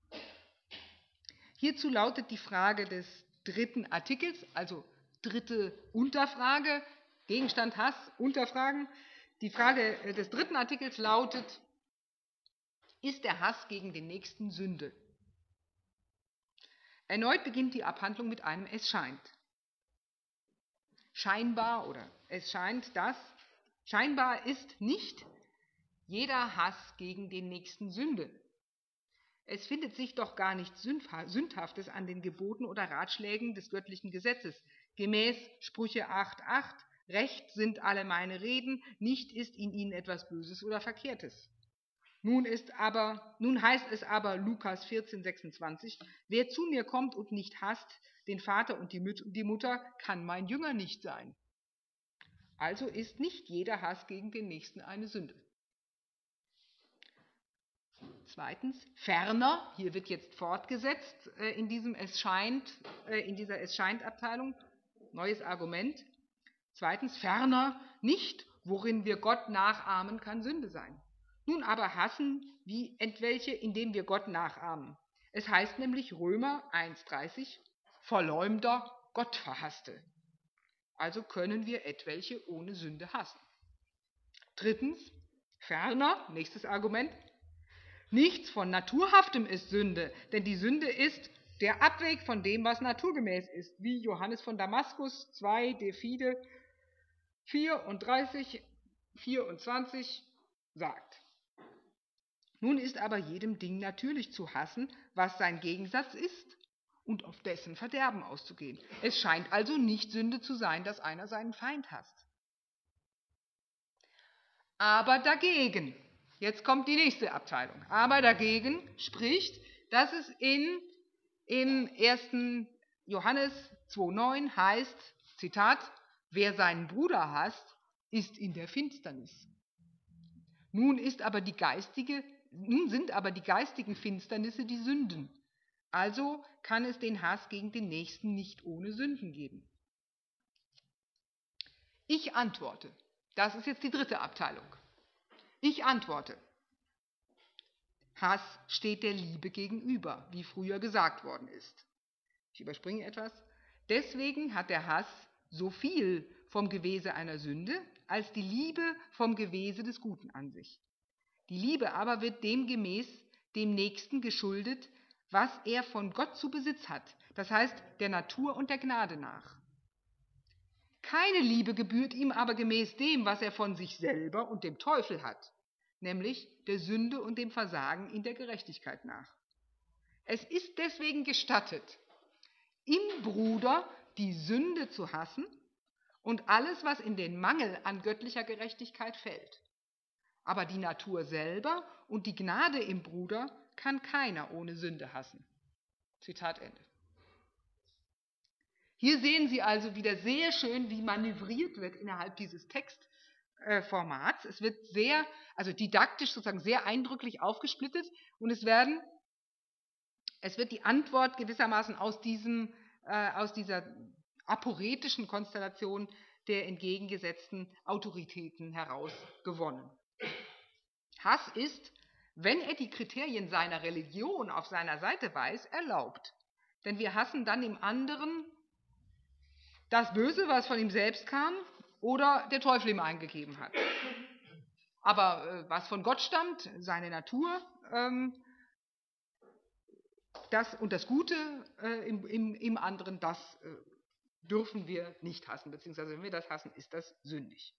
Hierzu lautet die Frage des dritten Artikels, also dritte Unterfrage, Gegenstand Hass, Unterfragen. Die Frage des dritten Artikels lautet: Ist der Hass gegen den Nächsten Sünde? Erneut beginnt die Abhandlung mit einem Es scheint. Scheinbar oder es scheint, dass scheinbar ist nicht jeder Hass gegen den Nächsten Sünde. Es findet sich doch gar nichts Sündhaftes an den Geboten oder Ratschlägen des göttlichen Gesetzes. Gemäß Sprüche 8,8: Recht sind alle meine Reden, nicht ist in ihnen etwas Böses oder Verkehrtes. Nun heißt es aber, Lukas 14,26, wer zu mir kommt und nicht hasst, den Vater und die Mutter, kann mein Jünger nicht sein. Also ist nicht jeder Hass gegen den Nächsten eine Sünde. Zweitens, ferner, hier wird jetzt fortgesetzt in dieser Es scheint-Abteilung, neues Argument. Zweitens, ferner, nicht, worin wir Gott nachahmen, kann Sünde sein. Nun aber hassen wie etwelche, indem wir Gott nachahmen. Es heißt nämlich Römer 1,30, Verleumder, Gottverhasste. Also können wir etwelche ohne Sünde hassen. Drittens, ferner, nächstes Argument, nichts von Naturhaftem ist Sünde, denn die Sünde ist der Abweg von dem, was naturgemäß ist, wie Johannes von Damaskus 2, De Fide 34, 24 sagt. Nun ist aber jedem Ding natürlich zu hassen, was sein Gegensatz ist, und auf dessen Verderben auszugehen. Es scheint also nicht Sünde zu sein, dass einer seinen Feind hasst. Aber dagegen, jetzt kommt die nächste Abteilung, aber dagegen spricht, dass es in 1. Johannes 2,9 heißt, Zitat, wer seinen Bruder hasst, ist in der Finsternis. Nun sind aber die geistigen Finsternisse die Sünden. Also kann es den Hass gegen den Nächsten nicht ohne Sünden geben. Ich antworte, das ist jetzt die dritte Abteilung. Ich antworte, Hass steht der Liebe gegenüber, wie früher gesagt worden ist. Ich überspringe etwas. Deswegen hat der Hass so viel vom Gewese einer Sünde, als die Liebe vom Gewese des Guten an sich. Die Liebe aber wird demgemäß dem Nächsten geschuldet, was er von Gott zu Besitz hat, das heißt der Natur und der Gnade nach. Keine Liebe gebührt ihm aber gemäß dem, was er von sich selber und dem Teufel hat, nämlich der Sünde und dem Versagen in der Gerechtigkeit nach. Es ist deswegen gestattet, im Bruder die Sünde zu hassen und alles, was in den Mangel an göttlicher Gerechtigkeit fällt. Aber die Natur selber und die Gnade im Bruder kann keiner ohne Sünde hassen. Zitat Ende. Hier sehen Sie also wieder sehr schön, wie manövriert wird innerhalb dieses Textformats. Es wird didaktisch sozusagen sehr eindrücklich aufgesplittet und es wird die Antwort gewissermaßen aus dieser aporetischen Konstellation der entgegengesetzten Autoritäten heraus gewonnen. Hass ist, wenn er die Kriterien seiner Religion auf seiner Seite weiß, erlaubt. Denn wir hassen dann im anderen das Böse, was von ihm selbst kam oder der Teufel ihm eingegeben hat. Aber was von Gott stammt, seine Natur, das und das Gute im anderen, das dürfen wir nicht hassen, beziehungsweise wenn wir das hassen, ist das sündig.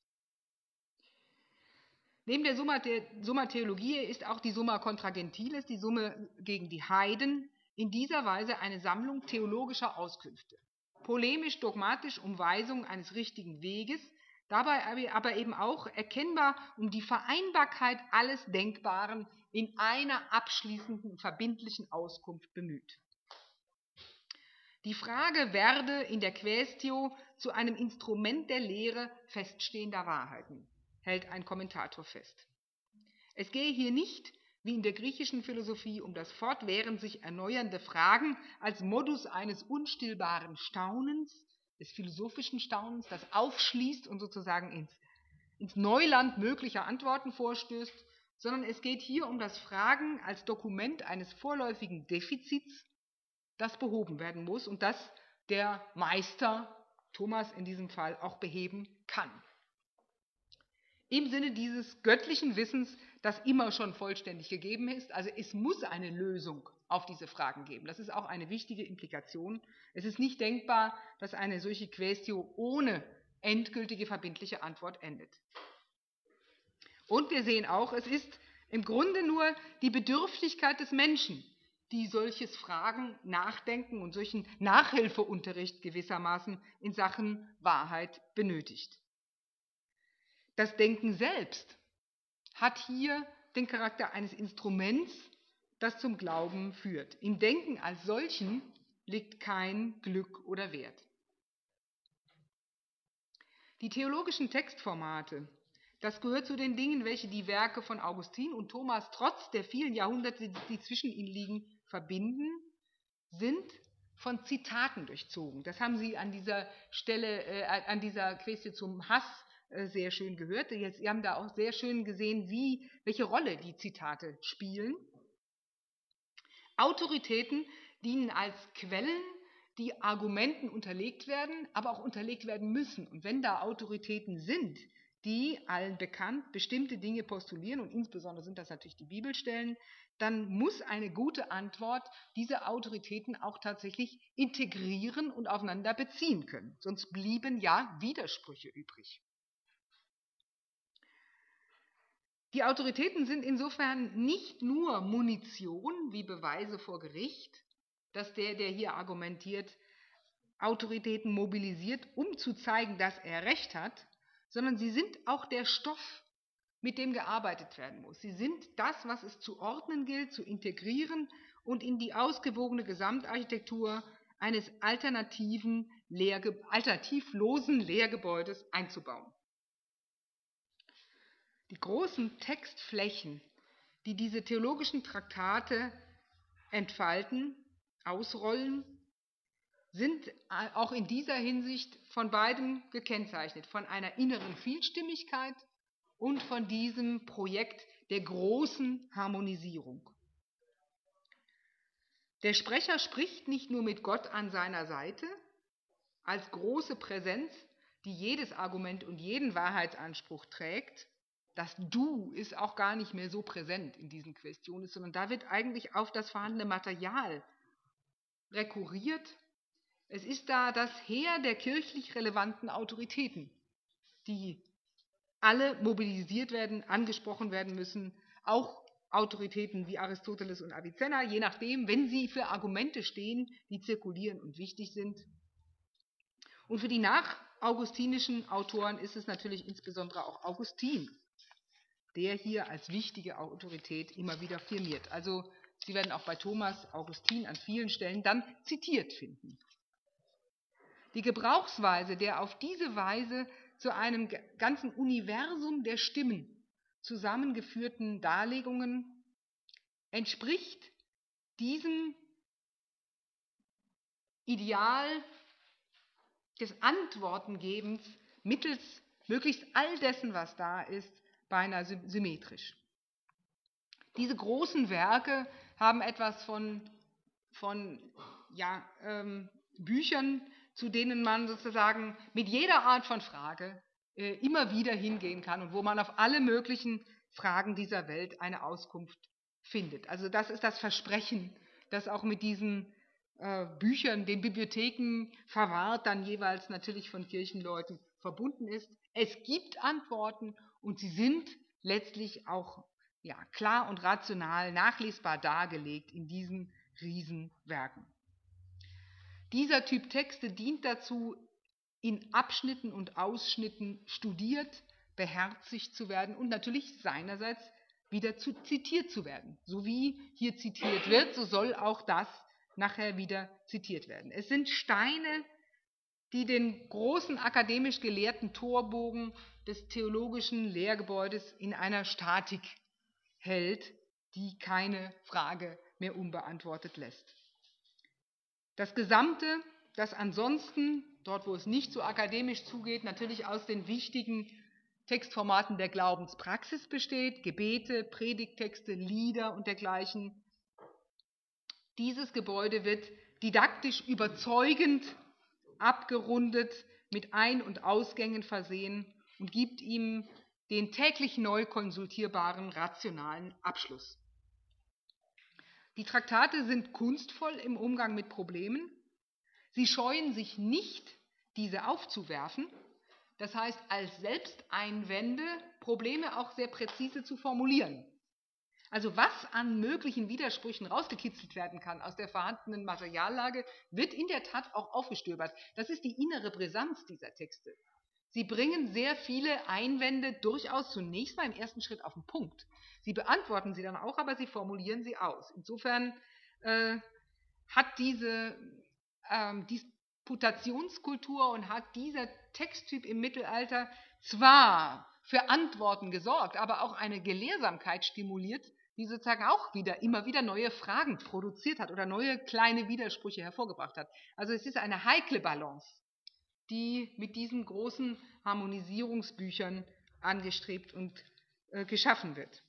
Neben der Summa Theologiae ist auch die Summa Contra Gentiles, die Summe gegen die Heiden, in dieser Weise eine Sammlung theologischer Auskünfte. Polemisch-dogmatisch um Weisung eines richtigen Weges, dabei aber eben auch erkennbar um die Vereinbarkeit alles Denkbaren in einer abschließenden, verbindlichen Auskunft bemüht. Die Frage werde in der Quaestio zu einem Instrument der Lehre feststehender Wahrheiten, hält ein Kommentator fest. Es gehe hier nicht, wie in der griechischen Philosophie, um das fortwährend sich erneuernde Fragen als Modus eines unstillbaren Staunens, des philosophischen Staunens, das aufschließt und sozusagen ins Neuland möglicher Antworten vorstößt, sondern es geht hier um das Fragen als Dokument eines vorläufigen Defizits, das behoben werden muss und das der Meister, Thomas in diesem Fall, auch beheben kann. Im Sinne dieses göttlichen Wissens, das immer schon vollständig gegeben ist. Also es muss eine Lösung auf diese Fragen geben. Das ist auch eine wichtige Implikation. Es ist nicht denkbar, dass eine solche Quaestio ohne endgültige verbindliche Antwort endet. Und wir sehen auch, es ist im Grunde nur die Bedürftigkeit des Menschen, die solches Fragen, Nachdenken und solchen Nachhilfeunterricht gewissermaßen in Sachen Wahrheit benötigt. Das Denken selbst hat hier den Charakter eines Instruments, das zum Glauben führt. Im Denken als solchen liegt kein Glück oder Wert. Die theologischen Textformate, das gehört zu den Dingen, welche die Werke von Augustin und Thomas trotz der vielen Jahrhunderte, die zwischen ihnen liegen, verbinden, sind von Zitaten durchzogen. Das haben Sie an dieser Stelle, an dieser Quaestio zum Hass sehr schön gehört. Sie haben da auch sehr schön gesehen, welche Rolle die Zitate spielen. Autoritäten dienen als Quellen, die Argumenten unterlegt werden, aber auch unterlegt werden müssen. Und wenn da Autoritäten sind, die allen bekannt bestimmte Dinge postulieren, und insbesondere sind das natürlich die Bibelstellen, dann muss eine gute Antwort diese Autoritäten auch tatsächlich integrieren und aufeinander beziehen können. Sonst blieben ja Widersprüche übrig. Die Autoritäten sind insofern nicht nur Munition wie Beweise vor Gericht, dass der hier argumentiert, Autoritäten mobilisiert, um zu zeigen, dass er Recht hat, sondern sie sind auch der Stoff, mit dem gearbeitet werden muss. Sie sind das, was es zu ordnen gilt, zu integrieren und in die ausgewogene Gesamtarchitektur eines alternativlosen Lehrgebäudes einzubauen. Die großen Textflächen, die diese theologischen Traktate entfalten, ausrollen, sind auch in dieser Hinsicht von beidem gekennzeichnet, von einer inneren Vielstimmigkeit und von diesem Projekt der großen Harmonisierung. Der Sprecher spricht nicht nur mit Gott an seiner Seite, als große Präsenz, die jedes Argument und jeden Wahrheitsanspruch trägt. Das Du ist auch gar nicht mehr so präsent in diesen Quaestionen, sondern da wird eigentlich auf das vorhandene Material rekurriert. Es ist da das Heer der kirchlich relevanten Autoritäten, die alle mobilisiert werden, angesprochen werden müssen, auch Autoritäten wie Aristoteles und Avicenna, je nachdem, wenn sie für Argumente stehen, die zirkulieren und wichtig sind. Und für die nachaugustinischen Autoren ist es natürlich insbesondere auch Augustin, der hier als wichtige Autorität immer wieder firmiert. Also Sie werden auch bei Thomas Augustin an vielen Stellen dann zitiert finden. Die Gebrauchsweise der auf diese Weise zu einem ganzen Universum der Stimmen zusammengeführten Darlegungen entspricht diesem Ideal des Antwortengebens mittels möglichst all dessen, was da ist, beinahe symmetrisch. Diese großen Werke haben etwas von Büchern, zu denen man sozusagen mit jeder Art von Frage immer wieder hingehen kann und wo man auf alle möglichen Fragen dieser Welt eine Auskunft findet. Also das ist das Versprechen das auch mit diesen Büchern, den Bibliotheken verwahrt, dann jeweils natürlich von Kirchenleuten verbunden ist. Es gibt Antworten und sie sind letztlich auch klar und rational nachlesbar dargelegt in diesen Riesenwerken. Dieser Typ Texte dient dazu, in Abschnitten und Ausschnitten studiert, beherzigt zu werden und natürlich seinerseits wieder zitiert zu werden. So wie hier zitiert wird, so soll auch das nachher wieder zitiert werden. Es sind Steine, die den großen akademisch gelehrten Torbogen des theologischen Lehrgebäudes in einer Statik hält, die keine Frage mehr unbeantwortet lässt. Das Gesamte, das ansonsten, dort wo es nicht so akademisch zugeht, natürlich aus den wichtigen Textformaten der Glaubenspraxis besteht, Gebete, Predigttexte, Lieder und dergleichen. Dieses Gebäude wird didaktisch überzeugend abgerundet, mit Ein- und Ausgängen versehen und gibt ihm den täglich neu konsultierbaren rationalen Abschluss. Die Traktate sind kunstvoll im Umgang mit Problemen. Sie scheuen sich nicht, diese aufzuwerfen, das heißt als Selbsteinwände Probleme auch sehr präzise zu formulieren. Also was an möglichen Widersprüchen rausgekitzelt werden kann aus der vorhandenen Materiallage, wird in der Tat auch aufgestöbert. Das ist die innere Brisanz dieser Texte. Sie bringen sehr viele Einwände durchaus zunächst mal im ersten Schritt auf den Punkt. Sie beantworten sie dann auch, aber sie formulieren sie aus. Insofern hat diese Disputationskultur und hat dieser Texttyp im Mittelalter zwar für Antworten gesorgt, aber auch eine Gelehrsamkeit stimuliert, die sozusagen auch immer wieder neue Fragen produziert hat oder neue kleine Widersprüche hervorgebracht hat. Also es ist eine heikle Balance, die mit diesen großen Harmonisierungsbüchern angestrebt und geschaffen wird.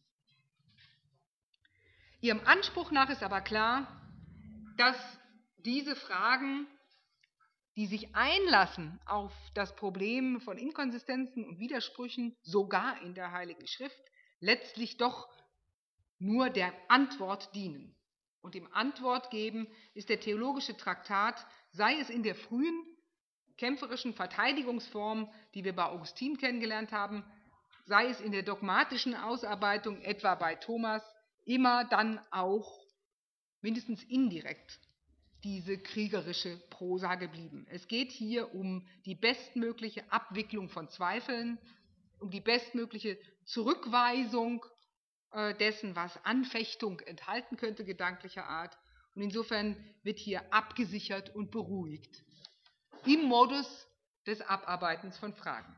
Ihrem Anspruch nach ist aber klar, dass diese Fragen, die sich einlassen auf das Problem von Inkonsistenzen und Widersprüchen, sogar in der Heiligen Schrift, letztlich doch nur der Antwort dienen. Und im Antwort geben ist der theologische Traktat, sei es in der frühen kämpferischen Verteidigungsform, die wir bei Augustin kennengelernt haben, sei es in der dogmatischen Ausarbeitung, etwa bei Thomas, immer dann auch mindestens indirekt diese kriegerische Prosa geblieben. Es geht hier um die bestmögliche Abwicklung von Zweifeln, um die bestmögliche Zurückweisung dessen, was Anfechtung enthalten könnte, gedanklicher Art. Und insofern wird hier abgesichert und beruhigt im Modus des Abarbeitens von Fragen.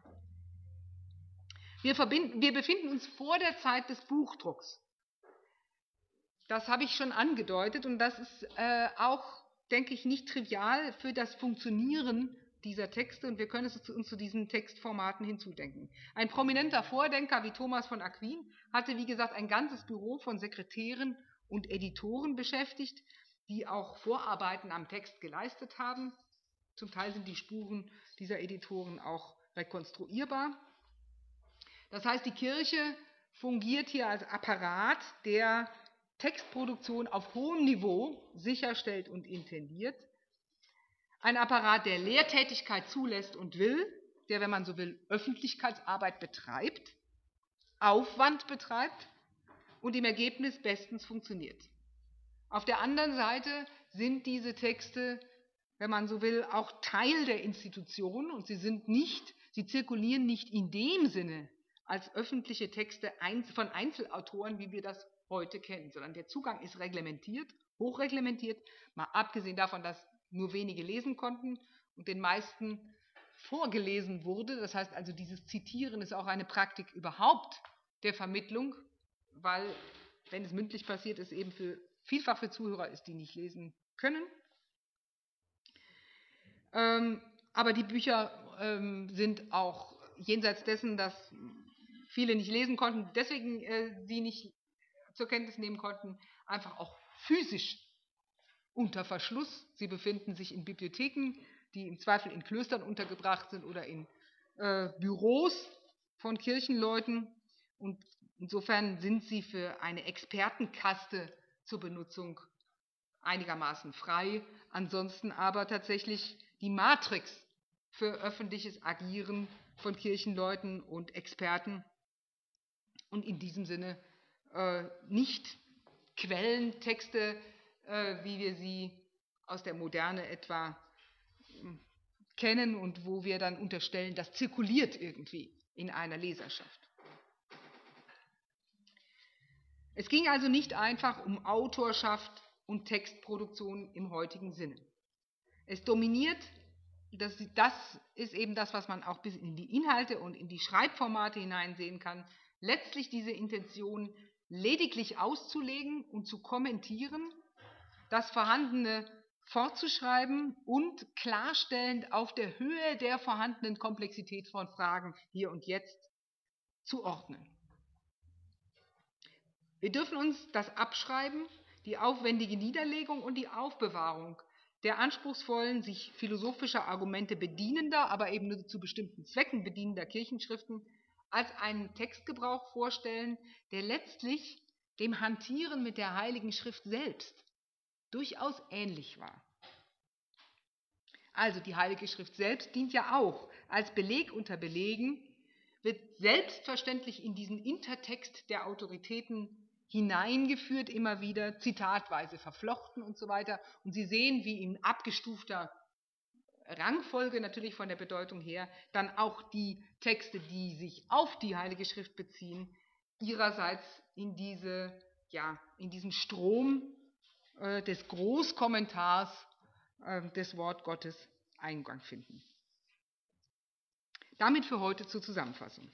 Wir befinden uns vor der Zeit des Buchdrucks. Das habe ich schon angedeutet und das ist auch, denke ich, nicht trivial für das Funktionieren dieser Texte und wir können uns zu diesen Textformaten hinzudenken. Ein prominenter Vordenker wie Thomas von Aquin hatte, wie gesagt, ein ganzes Büro von Sekretären und Editoren beschäftigt, die auch Vorarbeiten am Text geleistet haben. Zum Teil sind die Spuren dieser Editoren auch rekonstruierbar. Das heißt, die Kirche fungiert hier als Apparat, der Textproduktion auf hohem Niveau sicherstellt und intendiert. Ein Apparat, der Lehrtätigkeit zulässt und will, der, wenn man so will, Öffentlichkeitsarbeit betreibt, Aufwand betreibt und im Ergebnis bestens funktioniert. Auf der anderen Seite sind diese Texte, wenn man so will, auch Teil der Institution und sie zirkulieren nicht in dem Sinne als öffentliche Texte von Einzelautoren, wie wir das heute kennen, sondern der Zugang ist reglementiert, hochreglementiert, mal abgesehen davon, dass nur wenige lesen konnten und den meisten vorgelesen wurde. Das heißt also, dieses Zitieren ist auch eine Praktik überhaupt der Vermittlung, weil, wenn es mündlich passiert, es eben vielfach für Zuhörer ist, die nicht lesen können. Aber die Bücher sind auch jenseits dessen, dass viele nicht lesen konnten, deswegen sie nicht zur Kenntnis nehmen konnten, einfach auch physisch unter Verschluss. Sie befinden sich in Bibliotheken, die im Zweifel in Klöstern untergebracht sind oder in Büros von Kirchenleuten. Und insofern sind sie für eine Expertenkaste zur Benutzung einigermaßen frei, ansonsten aber tatsächlich die Matrix für öffentliches Agieren von Kirchenleuten und Experten und in diesem Sinne nicht Quellentexte, wie wir sie aus der Moderne etwa kennen und wo wir dann unterstellen, das zirkuliert irgendwie in einer Leserschaft. Es ging also nicht einfach um Autorschaft und Textproduktion im heutigen Sinne. Es dominiert, das ist eben das, was man auch bis in die Inhalte und in die Schreibformate hineinsehen kann, letztlich diese Intention lediglich auszulegen und zu kommentieren, das Vorhandene fortzuschreiben und klarstellend auf der Höhe der vorhandenen Komplexität von Fragen hier und jetzt zu ordnen. Wir dürfen uns das Abschreiben, die aufwendige Niederlegung und die Aufbewahrung der anspruchsvollen, sich philosophischer Argumente bedienender, aber eben nur zu bestimmten Zwecken bedienender Kirchenschriften als einen Textgebrauch vorstellen, der letztlich dem Hantieren mit der Heiligen Schrift selbst durchaus ähnlich war. Also die Heilige Schrift selbst dient ja auch als Beleg unter Belegen, wird selbstverständlich in diesen Intertext der Autoritäten hineingeführt, immer wieder zitatweise verflochten und so weiter. Und Sie sehen, wie in abgestufter Rangfolge natürlich von der Bedeutung her dann auch die Texte, die sich auf die Heilige Schrift beziehen, ihrerseits in diesen Strom des Großkommentars des Wort Gottes Eingang finden. Damit für heute zur Zusammenfassung.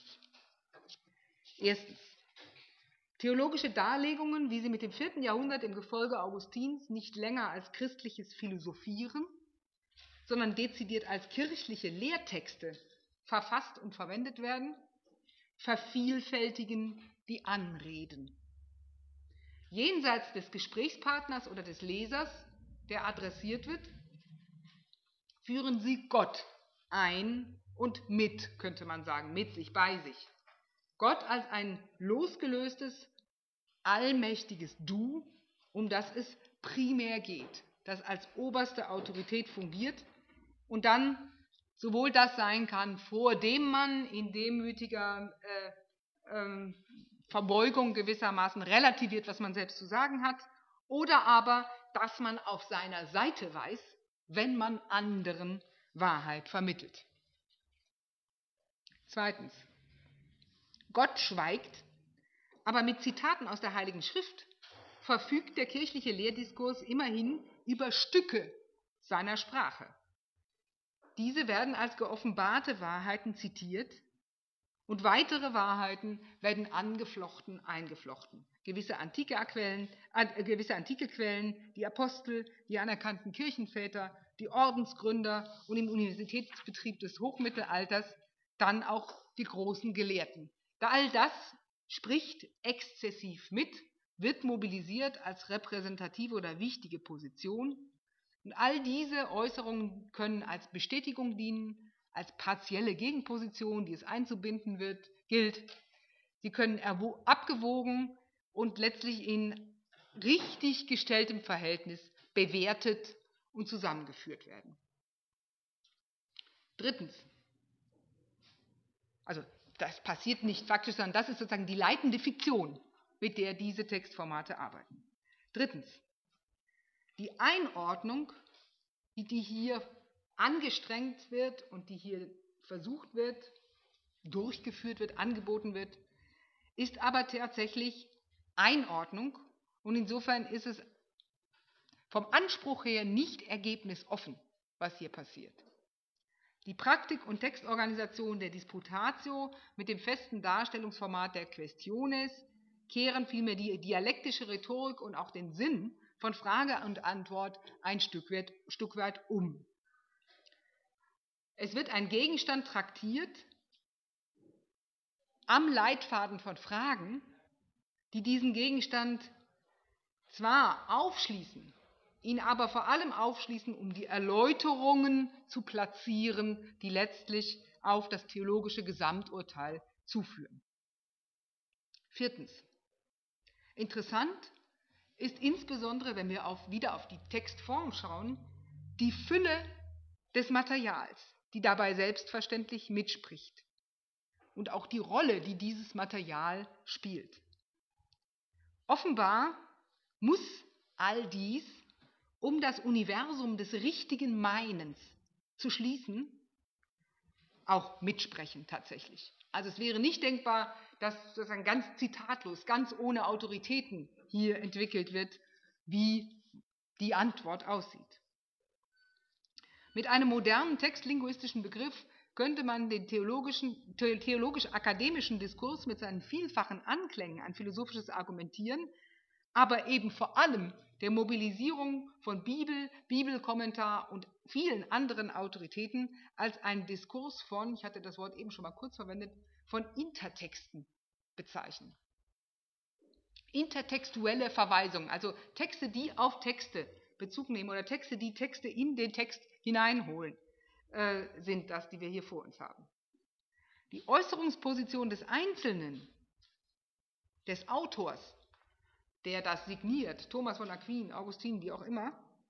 Erstens. Theologische Darlegungen, wie sie mit dem 4. Jahrhundert im Gefolge Augustins nicht länger als christliches Philosophieren, sondern dezidiert als kirchliche Lehrtexte verfasst und verwendet werden, vervielfältigen die Anreden. Jenseits des Gesprächspartners oder des Lesers, der adressiert wird, führen sie Gott ein und mit, könnte man sagen, mit sich, bei sich. Gott als ein losgelöstes, allmächtiges Du, um das es primär geht, das als oberste Autorität fungiert und dann sowohl das sein kann, vor dem man in demütiger Verbeugung gewissermaßen relativiert, was man selbst zu sagen hat, oder aber, dass man auf seiner Seite weiß, wenn man anderen Wahrheit vermittelt. Zweitens. Gott schweigt, aber mit Zitaten aus der Heiligen Schrift verfügt der kirchliche Lehrdiskurs immerhin über Stücke seiner Sprache. Diese werden als geoffenbarte Wahrheiten zitiert und weitere Wahrheiten werden angeflochten, eingeflochten. Gewisse antike Quellen, die Apostel, die anerkannten Kirchenväter, die Ordensgründer und im Universitätsbetrieb des Hochmittelalters dann auch die großen Gelehrten. Da all das spricht exzessiv mit, wird mobilisiert als repräsentative oder wichtige Position. Und all diese Äußerungen können als Bestätigung dienen, als partielle Gegenposition, die es einzubinden gilt. Sie können abgewogen und letztlich in richtig gestelltem Verhältnis bewertet und zusammengeführt werden. Drittens. Also das passiert nicht faktisch, sondern das ist sozusagen die leitende Fiktion, mit der diese Textformate arbeiten. Drittens. Die Einordnung, die hier angestrengt wird und die hier versucht wird, durchgeführt wird, angeboten wird, ist aber tatsächlich Einordnung und insofern ist es vom Anspruch her nicht ergebnisoffen, was hier passiert. Die Praktik und Textorganisation der Disputatio mit dem festen Darstellungsformat der Questiones kehren vielmehr die dialektische Rhetorik und auch den Sinn von Frage und Antwort ein Stück weit um. Es wird ein Gegenstand traktiert am Leitfaden von Fragen, die diesen Gegenstand zwar aufschließen, ihn aber vor allem aufschließen, um die Erläuterungen zu platzieren, die letztlich auf das theologische Gesamturteil zuführen. Viertens. Interessant ist insbesondere, wenn wir wieder auf die Textform schauen, die Fülle des Materials, die dabei selbstverständlich mitspricht und auch die Rolle, die dieses Material spielt. Offenbar muss all dies, um das Universum des richtigen Meinens zu schließen, auch mitsprechen tatsächlich. Also es wäre nicht denkbar, dass sozusagen ganz zitatlos, ganz ohne Autoritäten hier entwickelt wird, wie die Antwort aussieht. Mit einem modernen textlinguistischen Begriff könnte man den theologisch-akademischen Diskurs mit seinen vielfachen Anklängen an philosophisches Argumentieren, aber eben vor allem der Mobilisierung von Bibel, Bibelkommentar und vielen anderen Autoritäten als einen Diskurs von, ich hatte das Wort eben schon mal kurz verwendet, von Intertexten bezeichnen. Intertextuelle Verweisungen, also Texte, die auf Texte Bezug nehmen oder Texte, die Texte in den Text hineinholen, sind das, die wir hier vor uns haben. Die Äußerungsposition des Einzelnen, des Autors, der das signiert, Thomas von Aquin, Augustin, wie auch immer,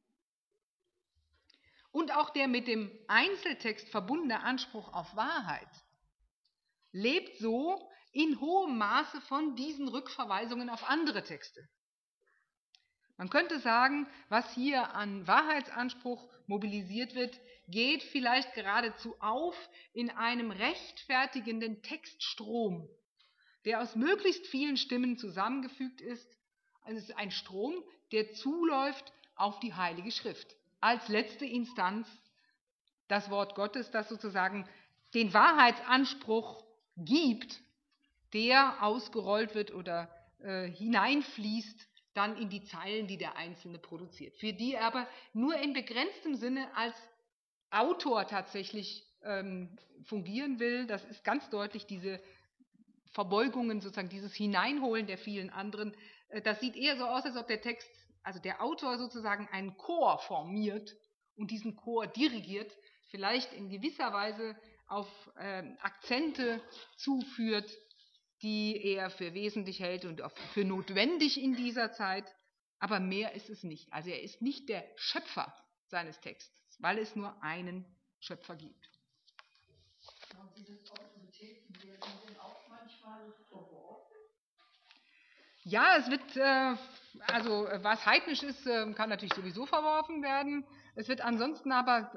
und auch der mit dem Einzeltext verbundene Anspruch auf Wahrheit, lebt so in hohem Maße von diesen Rückverweisungen auf andere Texte. Man könnte sagen, was hier an Wahrheitsanspruch mobilisiert wird, geht vielleicht geradezu auf in einem rechtfertigenden Textstrom, der aus möglichst vielen Stimmen zusammengefügt ist. Also es ist ein Strom, der zuläuft auf die Heilige Schrift. Als letzte Instanz das Wort Gottes, das sozusagen den Wahrheitsanspruch gibt, der ausgerollt wird oder hineinfließt dann in die Zeilen, die der Einzelne produziert, für die er aber nur in begrenztem Sinne als Autor tatsächlich fungieren will. Das ist ganz deutlich diese Verbeugungen, sozusagen dieses Hineinholen der vielen anderen. Das sieht eher so aus, als ob der Text, also der Autor sozusagen einen Chor formiert und diesen Chor dirigiert, vielleicht in gewisser Weise auf Akzente zuführt, die er für wesentlich hält und auch für notwendig in dieser Zeit, aber mehr ist es nicht. Also er ist nicht der Schöpfer seines Textes, weil es nur einen Schöpfer gibt. Und diese Autoritäten werden denn auch manchmal verworfen? Ja, es wird, also was heidnisch ist, kann natürlich sowieso verworfen werden. Es wird ansonsten aber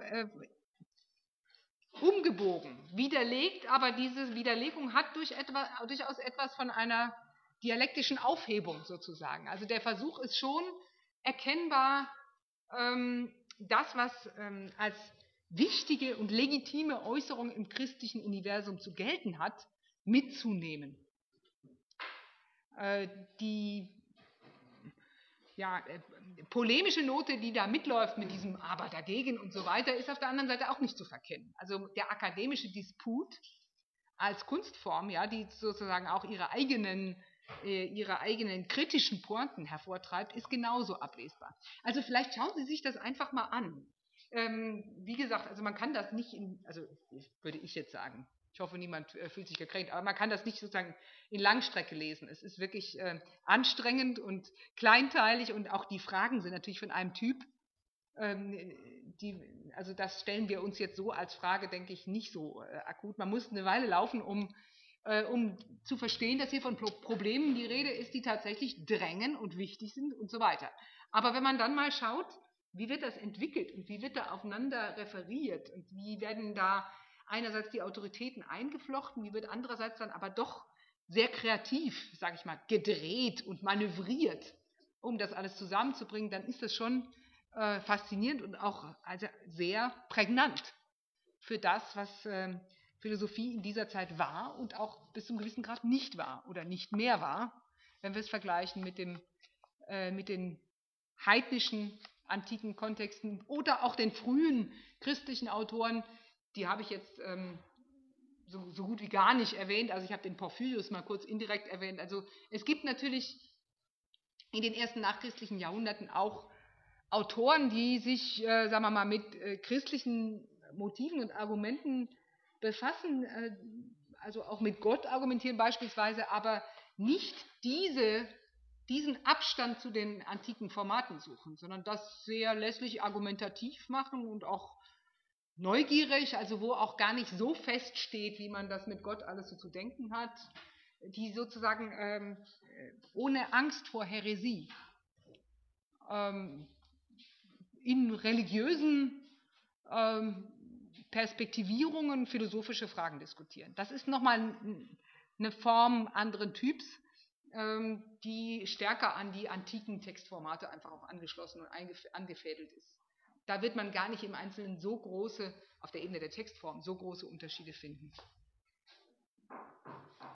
umgebogen, widerlegt, aber diese Widerlegung hat durchaus etwas von einer dialektischen Aufhebung sozusagen. Also der Versuch ist schon erkennbar, das, was als wichtige und legitime Äußerung im christlichen Universum zu gelten hat, mitzunehmen. Die polemische Note, die da mitläuft mit diesem Aber dagegen und so weiter, ist auf der anderen Seite auch nicht zu verkennen. Also der akademische Disput als Kunstform, ja, die sozusagen auch ihre eigenen kritischen Pointen hervortreibt, ist genauso ablesbar. Also vielleicht schauen Sie sich das einfach mal an. Wie gesagt, also man kann das nicht, würde ich jetzt sagen, ich hoffe, niemand fühlt sich gekränkt, aber man kann das nicht sozusagen in Langstrecke lesen. Es ist wirklich anstrengend und kleinteilig und auch die Fragen sind natürlich von einem Typ, also das stellen wir uns jetzt so als Frage, denke ich, nicht so akut. Man muss eine Weile laufen, um zu verstehen, dass hier von Problemen die Rede ist, die tatsächlich drängen und wichtig sind und so weiter. Aber wenn man dann mal schaut, wie wird das entwickelt und wie wird da aufeinander referiert und wie werden da einerseits die Autoritäten eingeflochten, wie wird andererseits dann aber doch sehr kreativ, sage ich mal, gedreht und manövriert, um das alles zusammenzubringen, dann ist das schon faszinierend und auch also sehr prägnant für das, was Philosophie in dieser Zeit war und auch bis zu einem gewissen Grad nicht war oder nicht mehr war, wenn wir es vergleichen mit den heidnischen antiken Kontexten oder auch den frühen christlichen Autoren, die habe ich jetzt so gut wie gar nicht erwähnt. Also ich habe den Porphyrius mal kurz indirekt erwähnt. Also es gibt natürlich in den ersten nachchristlichen Jahrhunderten auch Autoren, die sich, sagen wir mal, mit christlichen Motiven und Argumenten befassen, also auch mit Gott argumentieren beispielsweise, aber nicht diese diesen Abstand zu den antiken Formaten suchen, sondern das sehr lässlich argumentativ machen und auch neugierig, also wo auch gar nicht so feststeht, wie man das mit Gott alles so zu denken hat, die sozusagen ohne Angst vor Häresie in religiösen Perspektivierungen philosophische Fragen diskutieren. Das ist nochmal eine Form anderen Typs, die stärker an die antiken Textformate einfach auch angeschlossen und angefädelt ist. Da wird man gar nicht im Einzelnen so große, auf der Ebene der Textform, so große Unterschiede finden.